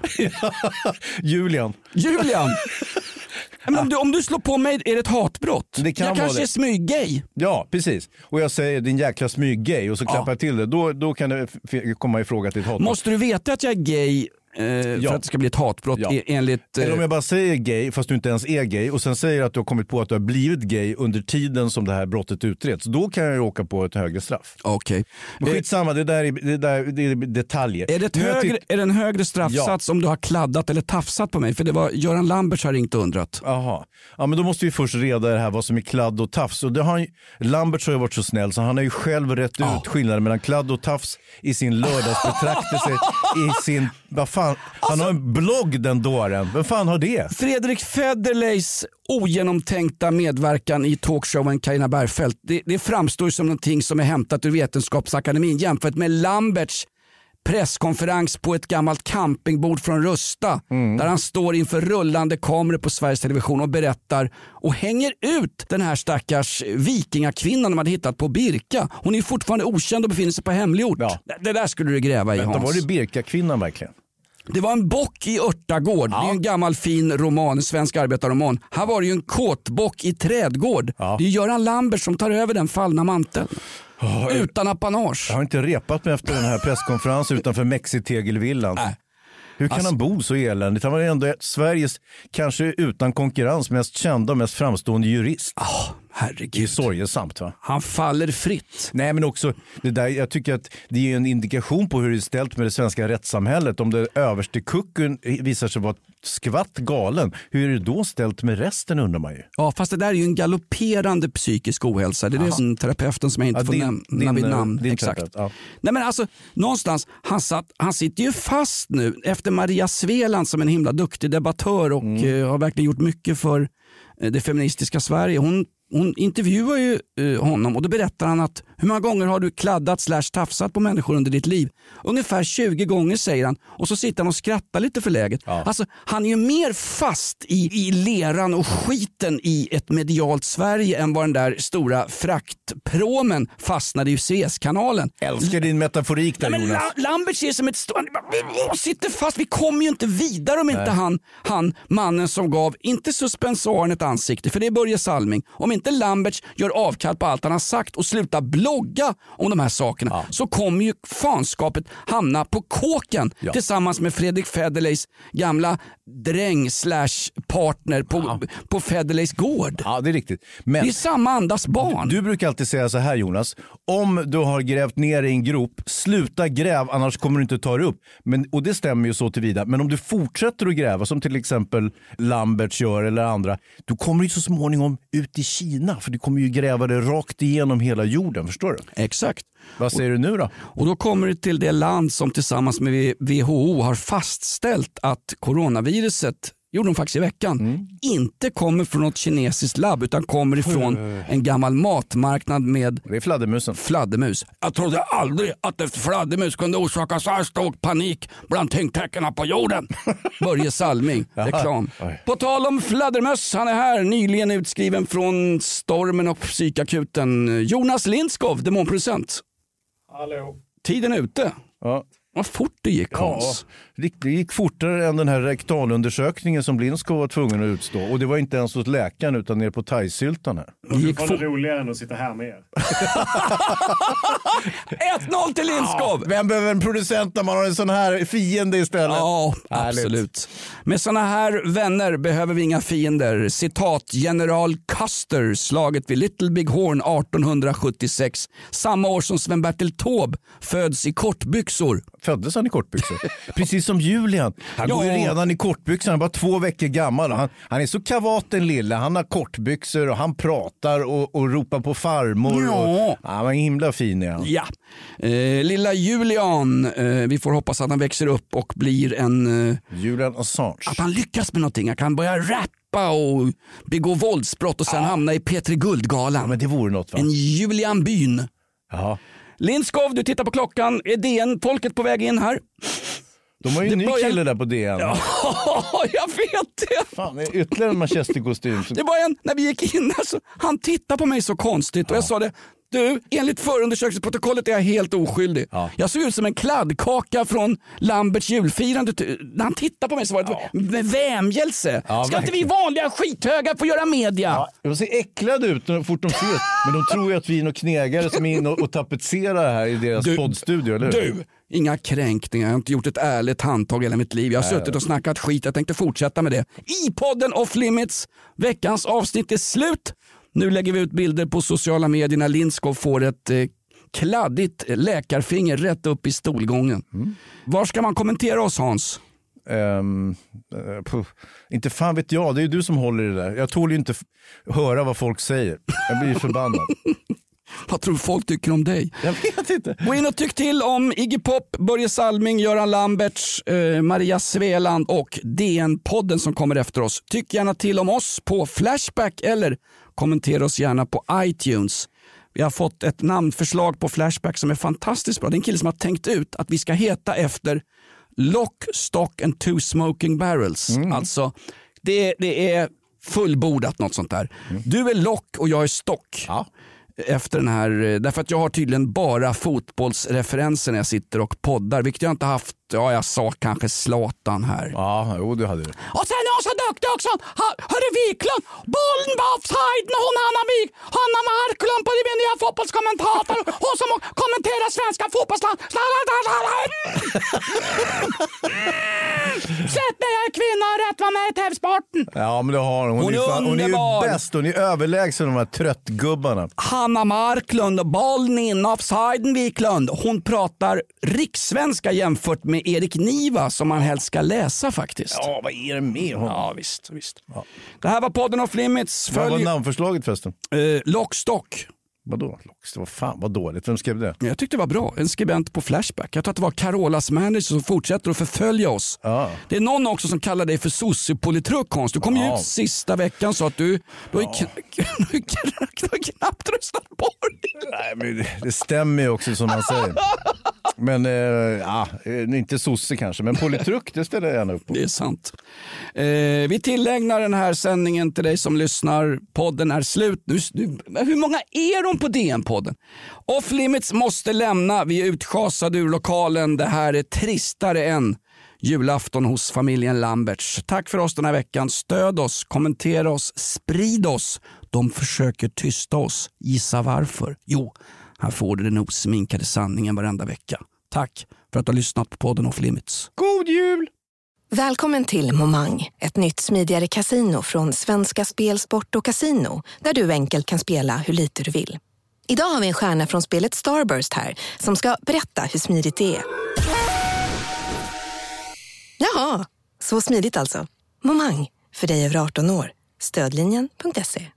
Speaker 6: Julian.
Speaker 5: Julian! Men om, du, om du slår på mig är det ett hatbrott.
Speaker 6: Det kan
Speaker 5: jag kanske
Speaker 6: det.
Speaker 5: är smyggay.
Speaker 6: Ja, precis. Och jag säger din jäkla smyggay och så klappar jag till det. Då, då kan det f- komma i fråga till ett hatbrott.
Speaker 5: Måste du veta att jag är gay eh,
Speaker 6: ja.
Speaker 5: för att det ska bli ett hatbrott
Speaker 6: ja.
Speaker 5: enligt... Eh...
Speaker 6: Eller om jag bara säger gay fast du inte ens är gay och sen säger att du har kommit på att du har blivit gay under tiden som det här brottet utreds. Då kan jag ju åka på ett högre straff.
Speaker 5: Okej. Okay.
Speaker 6: Men skitsamma, det där är, det där, det är detaljer.
Speaker 5: Är det, ett högre, är det en högre straffsats ja. om du har kladdat eller tafsat på mig? För det var Göran Lamberts har ringt och undrat.
Speaker 6: Jaha. Ja, men då måste vi först reda det här vad som är kladd och tafs. Och det har, Lamberts har ju varit så snäll så han har ju själv rätt ja. ut skillnaden mellan kladd och tafs i sin lördagsbetraktelse i sin, vad fan, han har en blogg den dåren. Vem fan har det?
Speaker 5: Fredrik Federleys ogenomtänkta medverkan i talkshowen Carina Bergfeldt, det, det framstår som någonting som är hämtat ur Vetenskapsakademin jämfört med Lamberts presskonferens på ett gammalt campingbord från Rusta mm. där han står inför rullande kameror på Sveriges Television och berättar och hänger ut den här stackars vikingakvinnan de hade hittat på Birka. Hon är fortfarande okänd och befinner sig på hemlig ort. Ja. Det där skulle du gräva i,
Speaker 6: Vänta,
Speaker 5: Hans.
Speaker 6: var det Birka-kvinnan verkligen?
Speaker 5: Det var en bock i örtagård. Ja. Det är en gammal fin roman, en svensk arbetarroman. Här var det ju en kåtbock i trädgård. Ja. Det är Göran Lambert som tar över den fallna manteln. Oh, utan apanage.
Speaker 6: Jag har inte repat mig efter den här presskonferensen utanför Mexitegelvillan. Nej. Hur kan alltså, han bo så eländigt? Han var ändå Sveriges, kanske utan konkurrens, mest kända och mest framstående jurist.
Speaker 5: Oh, herregud.
Speaker 6: Det är sorgesamt, va?
Speaker 5: Han faller fritt.
Speaker 6: Nej, men också, det där, jag tycker att det är en indikation på hur det är ställt med det svenska rättssamhället. Om det överste kucken visar sig vara skvatt galen, hur är det då ställt med resten, undrar man ju.
Speaker 5: Ja, fast det där är ju en galopperande psykisk ohälsa. Det är Aha. det som terapeuten som jag inte ja, får din, nämna vid namn. Din Exakt. Terapeut, ja. Nej, men alltså, någonstans, han, satt, han sitter ju fast nu efter Maria Sveland som en himla duktig debattör och mm. uh, har verkligen gjort mycket för uh, det feministiska Sverige. Hon Hon intervjuar ju uh, honom och då berättar han att hur många gånger har du kladdat slash tafsat på människor under ditt liv? Ungefär tjugo gånger, säger han. Och så sitter han och skrattar lite för läget. Ja. Alltså, han är ju mer fast i, i leran och skiten i ett medialt Sverige än vad den där stora fraktpromen fastnade i Suezkanalen.
Speaker 6: Älskar din metaforik där,
Speaker 5: Jonas. La- Lambert ser som ett stort... Vi sitter fast, vi kommer ju inte vidare om Nej. inte han, han, mannen som gav, inte suspensoaren ett ansikte, för det är Börje Salming. Om inte Lamberts gör avkall på allt han har sagt och slutar blogga om de här sakerna, ja. så kommer ju fanskapet hamna på kåken ja. tillsammans med Fredrik Federleys gamla dräng slash partner på, ja. på Federleys gård.
Speaker 6: Ja, det är riktigt. Men
Speaker 5: det är samma andas barn.
Speaker 6: Du, du brukar alltid säga så här, Jonas. Om du har grävt ner i en grop, sluta gräv, annars kommer du inte ta det upp. Men, och det stämmer ju så tillvida. Men om du fortsätter att gräva, som till exempel Lamberts gör eller andra, då kommer du så småningom ut i Kina. För du kommer ju gräva det rakt igenom hela jorden, förstår du?
Speaker 5: Exakt.
Speaker 6: Vad säger du nu då?
Speaker 5: Och då kommer det till det land som tillsammans med W H O har fastställt att coronaviruset, gjorde de faktiskt i veckan, mm. inte kommer från något kinesiskt labb utan kommer ifrån mm. en gammal matmarknad med
Speaker 6: det är fladdermusen.
Speaker 5: fladdermus. Jag trodde aldrig att ett fladdermus kunde orsaka så här stor panik bland tyngdtäckena på jorden. Börje Salming, reklam. På tal om fladdermöss, han är här, nyligen utskriven från Stormen och psykakuten. Jonas Lindskov, demonproducent.
Speaker 9: Hallå.
Speaker 5: Tiden är ute.
Speaker 6: Ja.
Speaker 5: Vad fort det gick, Hans.
Speaker 6: Ja, det gick fortare än den här rektalundersökningen som Lindskov var tvungen att utstå. Och det var inte ens hos läkaren utan ner på thaisyltan här.
Speaker 9: Det gick for... roligare än att sitta här med er.
Speaker 5: ett noll till Lindskov!
Speaker 6: Ja, vem behöver en producent när man har en sån här fiende istället?
Speaker 5: Ja, absolut. Med såna här vänner behöver vi inga fiender. Citat General Custer, slaget vid Little Big Horn arton sjuttiosex. Samma år som Sven-Bertil Taube föds i kortbyxor.
Speaker 6: Föddes han i kortbyxor? Precis som Julian. Han ja. går ju redan i kortbyxor. Han är bara två veckor gammal. Han, han är så kavat den lilla. Han har kortbyxor och han pratar och, och ropar på farmor.
Speaker 5: Ja.
Speaker 6: Och, han var himla fin. Ja.
Speaker 5: ja. Eh, lilla Julian. Eh, vi får hoppas att han växer upp och blir en... Eh,
Speaker 6: Julian Assange.
Speaker 5: Att han lyckas med någonting. Han kan börja rappa och begå våldsbrott och sen ja. hamna i P tre Guldgalan.
Speaker 6: Ja, men det vore något, va?
Speaker 5: En Julian Byn.
Speaker 6: Ja.
Speaker 5: Lindskov, du tittar på klockan. Är D N-folket på väg in här?
Speaker 6: De har ju en ny börjar... kille där på D N.
Speaker 5: Ja, jag vet det.
Speaker 6: Fan, det är ytterligare en manchesterkostym.
Speaker 5: Det var en, när vi gick in här så, han tittade på mig så konstigt och ja. jag sa det, du, enligt förundersökningsprotokollet är jag helt oskyldig. Ja. Jag såg ut som en kladdkaka från Lamberts julfirande. När han tittade på mig så var det ja. med vämjelse. Ja, ska verkligen. Inte vi vanliga skithöga få göra media? Ja.
Speaker 6: De ser äcklade ut när fort de ses. Men de tror ju att vi är några knägare som är inne och, och tapetserar här i deras du, poddstudio, eller hur?
Speaker 5: Du, inga kränkningar. Jag har inte gjort ett ärligt handtag hela mitt liv. Jag har Nej, suttit och snackat skit. Jag tänkte fortsätta med det. I podden Off Limits. Veckans avsnitt är slut. Nu lägger vi ut bilder på sociala medier när Lindskov får ett eh, kladdigt läkarfinger rätt upp i stolgången. Mm. Var ska man kommentera oss, Hans?
Speaker 6: Um, uh, inte fan vet jag, det är ju du som håller i det där. Jag tål ju inte f- höra vad folk säger. Jag blir förbannad.
Speaker 5: Vad tror folk tycker om dig?
Speaker 6: Jag vet inte.
Speaker 5: Gå in och tyck till om Iggy Pop, Börje Salming, Göran Lamberts, eh, Maria Sveland och D N-podden som kommer efter oss. Tyck gärna till om oss på Flashback eller kommentera oss gärna på iTunes. Vi har fått ett namnförslag på Flashback som är fantastiskt bra. Det är en kille som har tänkt ut att vi ska heta efter Lock, Stock and Two Smoking Barrels. Mm. Alltså, det, det är fullbordat något sånt där. Mm. Du är Lock och jag är Stock.
Speaker 6: Ja.
Speaker 5: efter den här, därför att jag har tydligen bara fotbollsreferenser när jag sitter och poddar, vilket jag inte haft. Ja, jag sa kanske Zlatan här.
Speaker 6: Ja, jo, du hade det.
Speaker 5: Och sen är hon så duktig också. Hörru Wiklund, bollen var offside när hon Hanna Wik, Hanna Marklund på det nya fotbollskommentator. Hon som kommenterar svenska fotbollsland. Släpp mig, jag är kvinna och rätt var med i tävsporten.
Speaker 6: Ja, men det har hon. Hon,
Speaker 5: hon, är,
Speaker 6: fan, hon är ju bäst, hon är överlägsen de här tröttgubbarna.
Speaker 5: Hanna Marklund, bollen in, offsiden Wiklund. Hon pratar rikssvenska jämfört med Erik Niva som man helst ska läsa faktiskt.
Speaker 6: Ja, vad är det med honom?
Speaker 5: Ja, visst. visst. Ja. Det här var podden Off Limits.
Speaker 6: Vad var namnförslaget förresten?
Speaker 5: Eh, Lockstock.
Speaker 6: Vadå? Lockstock? Vad fan, vad dåligt. Vem skrev det?
Speaker 5: Jag tyckte det var bra. En skribent på Flashback. Jag tror att det var Carolas manager som fortsätter att förfölja oss.
Speaker 6: Ja.
Speaker 5: Det är någon också som kallar dig för sociopolitruk, Konst. Du kom ju
Speaker 6: Ja.
Speaker 5: ut sista veckan så att du, du har ju ja. knappt, knappt röstat på dig.
Speaker 6: Nej, men det, det stämmer ju också som man säger. Men, eh, ja, inte sosse kanske, men politruk, det ställer jag gärna upp på.
Speaker 5: Det är sant. Eh, vi tillägnar den här sändningen till dig som lyssnar. Podden är slut nu. Hur många är de på D N-podden? Off Limits måste lämna. Vi är utschasade ur lokalen. Det här är tristare än julafton hos familjen Lamberts. Tack för oss den här veckan. Stöd oss, kommentera oss, sprid oss. De försöker tysta oss. Gissa varför? Jo, här får du den osminkade sanningen varenda vecka. Tack för att du har lyssnat på podden Off Limits.
Speaker 6: God jul!
Speaker 1: Välkommen till Momang, ett nytt smidigare casino från Svenska Spel, Sport och Casino, där du enkelt kan spela hur lite du vill. Idag har vi en stjärna från spelet Starburst här som ska berätta hur smidigt det är. Jaha, så smidigt alltså. Momang, för dig över arton år. Stödlinjen punkt se.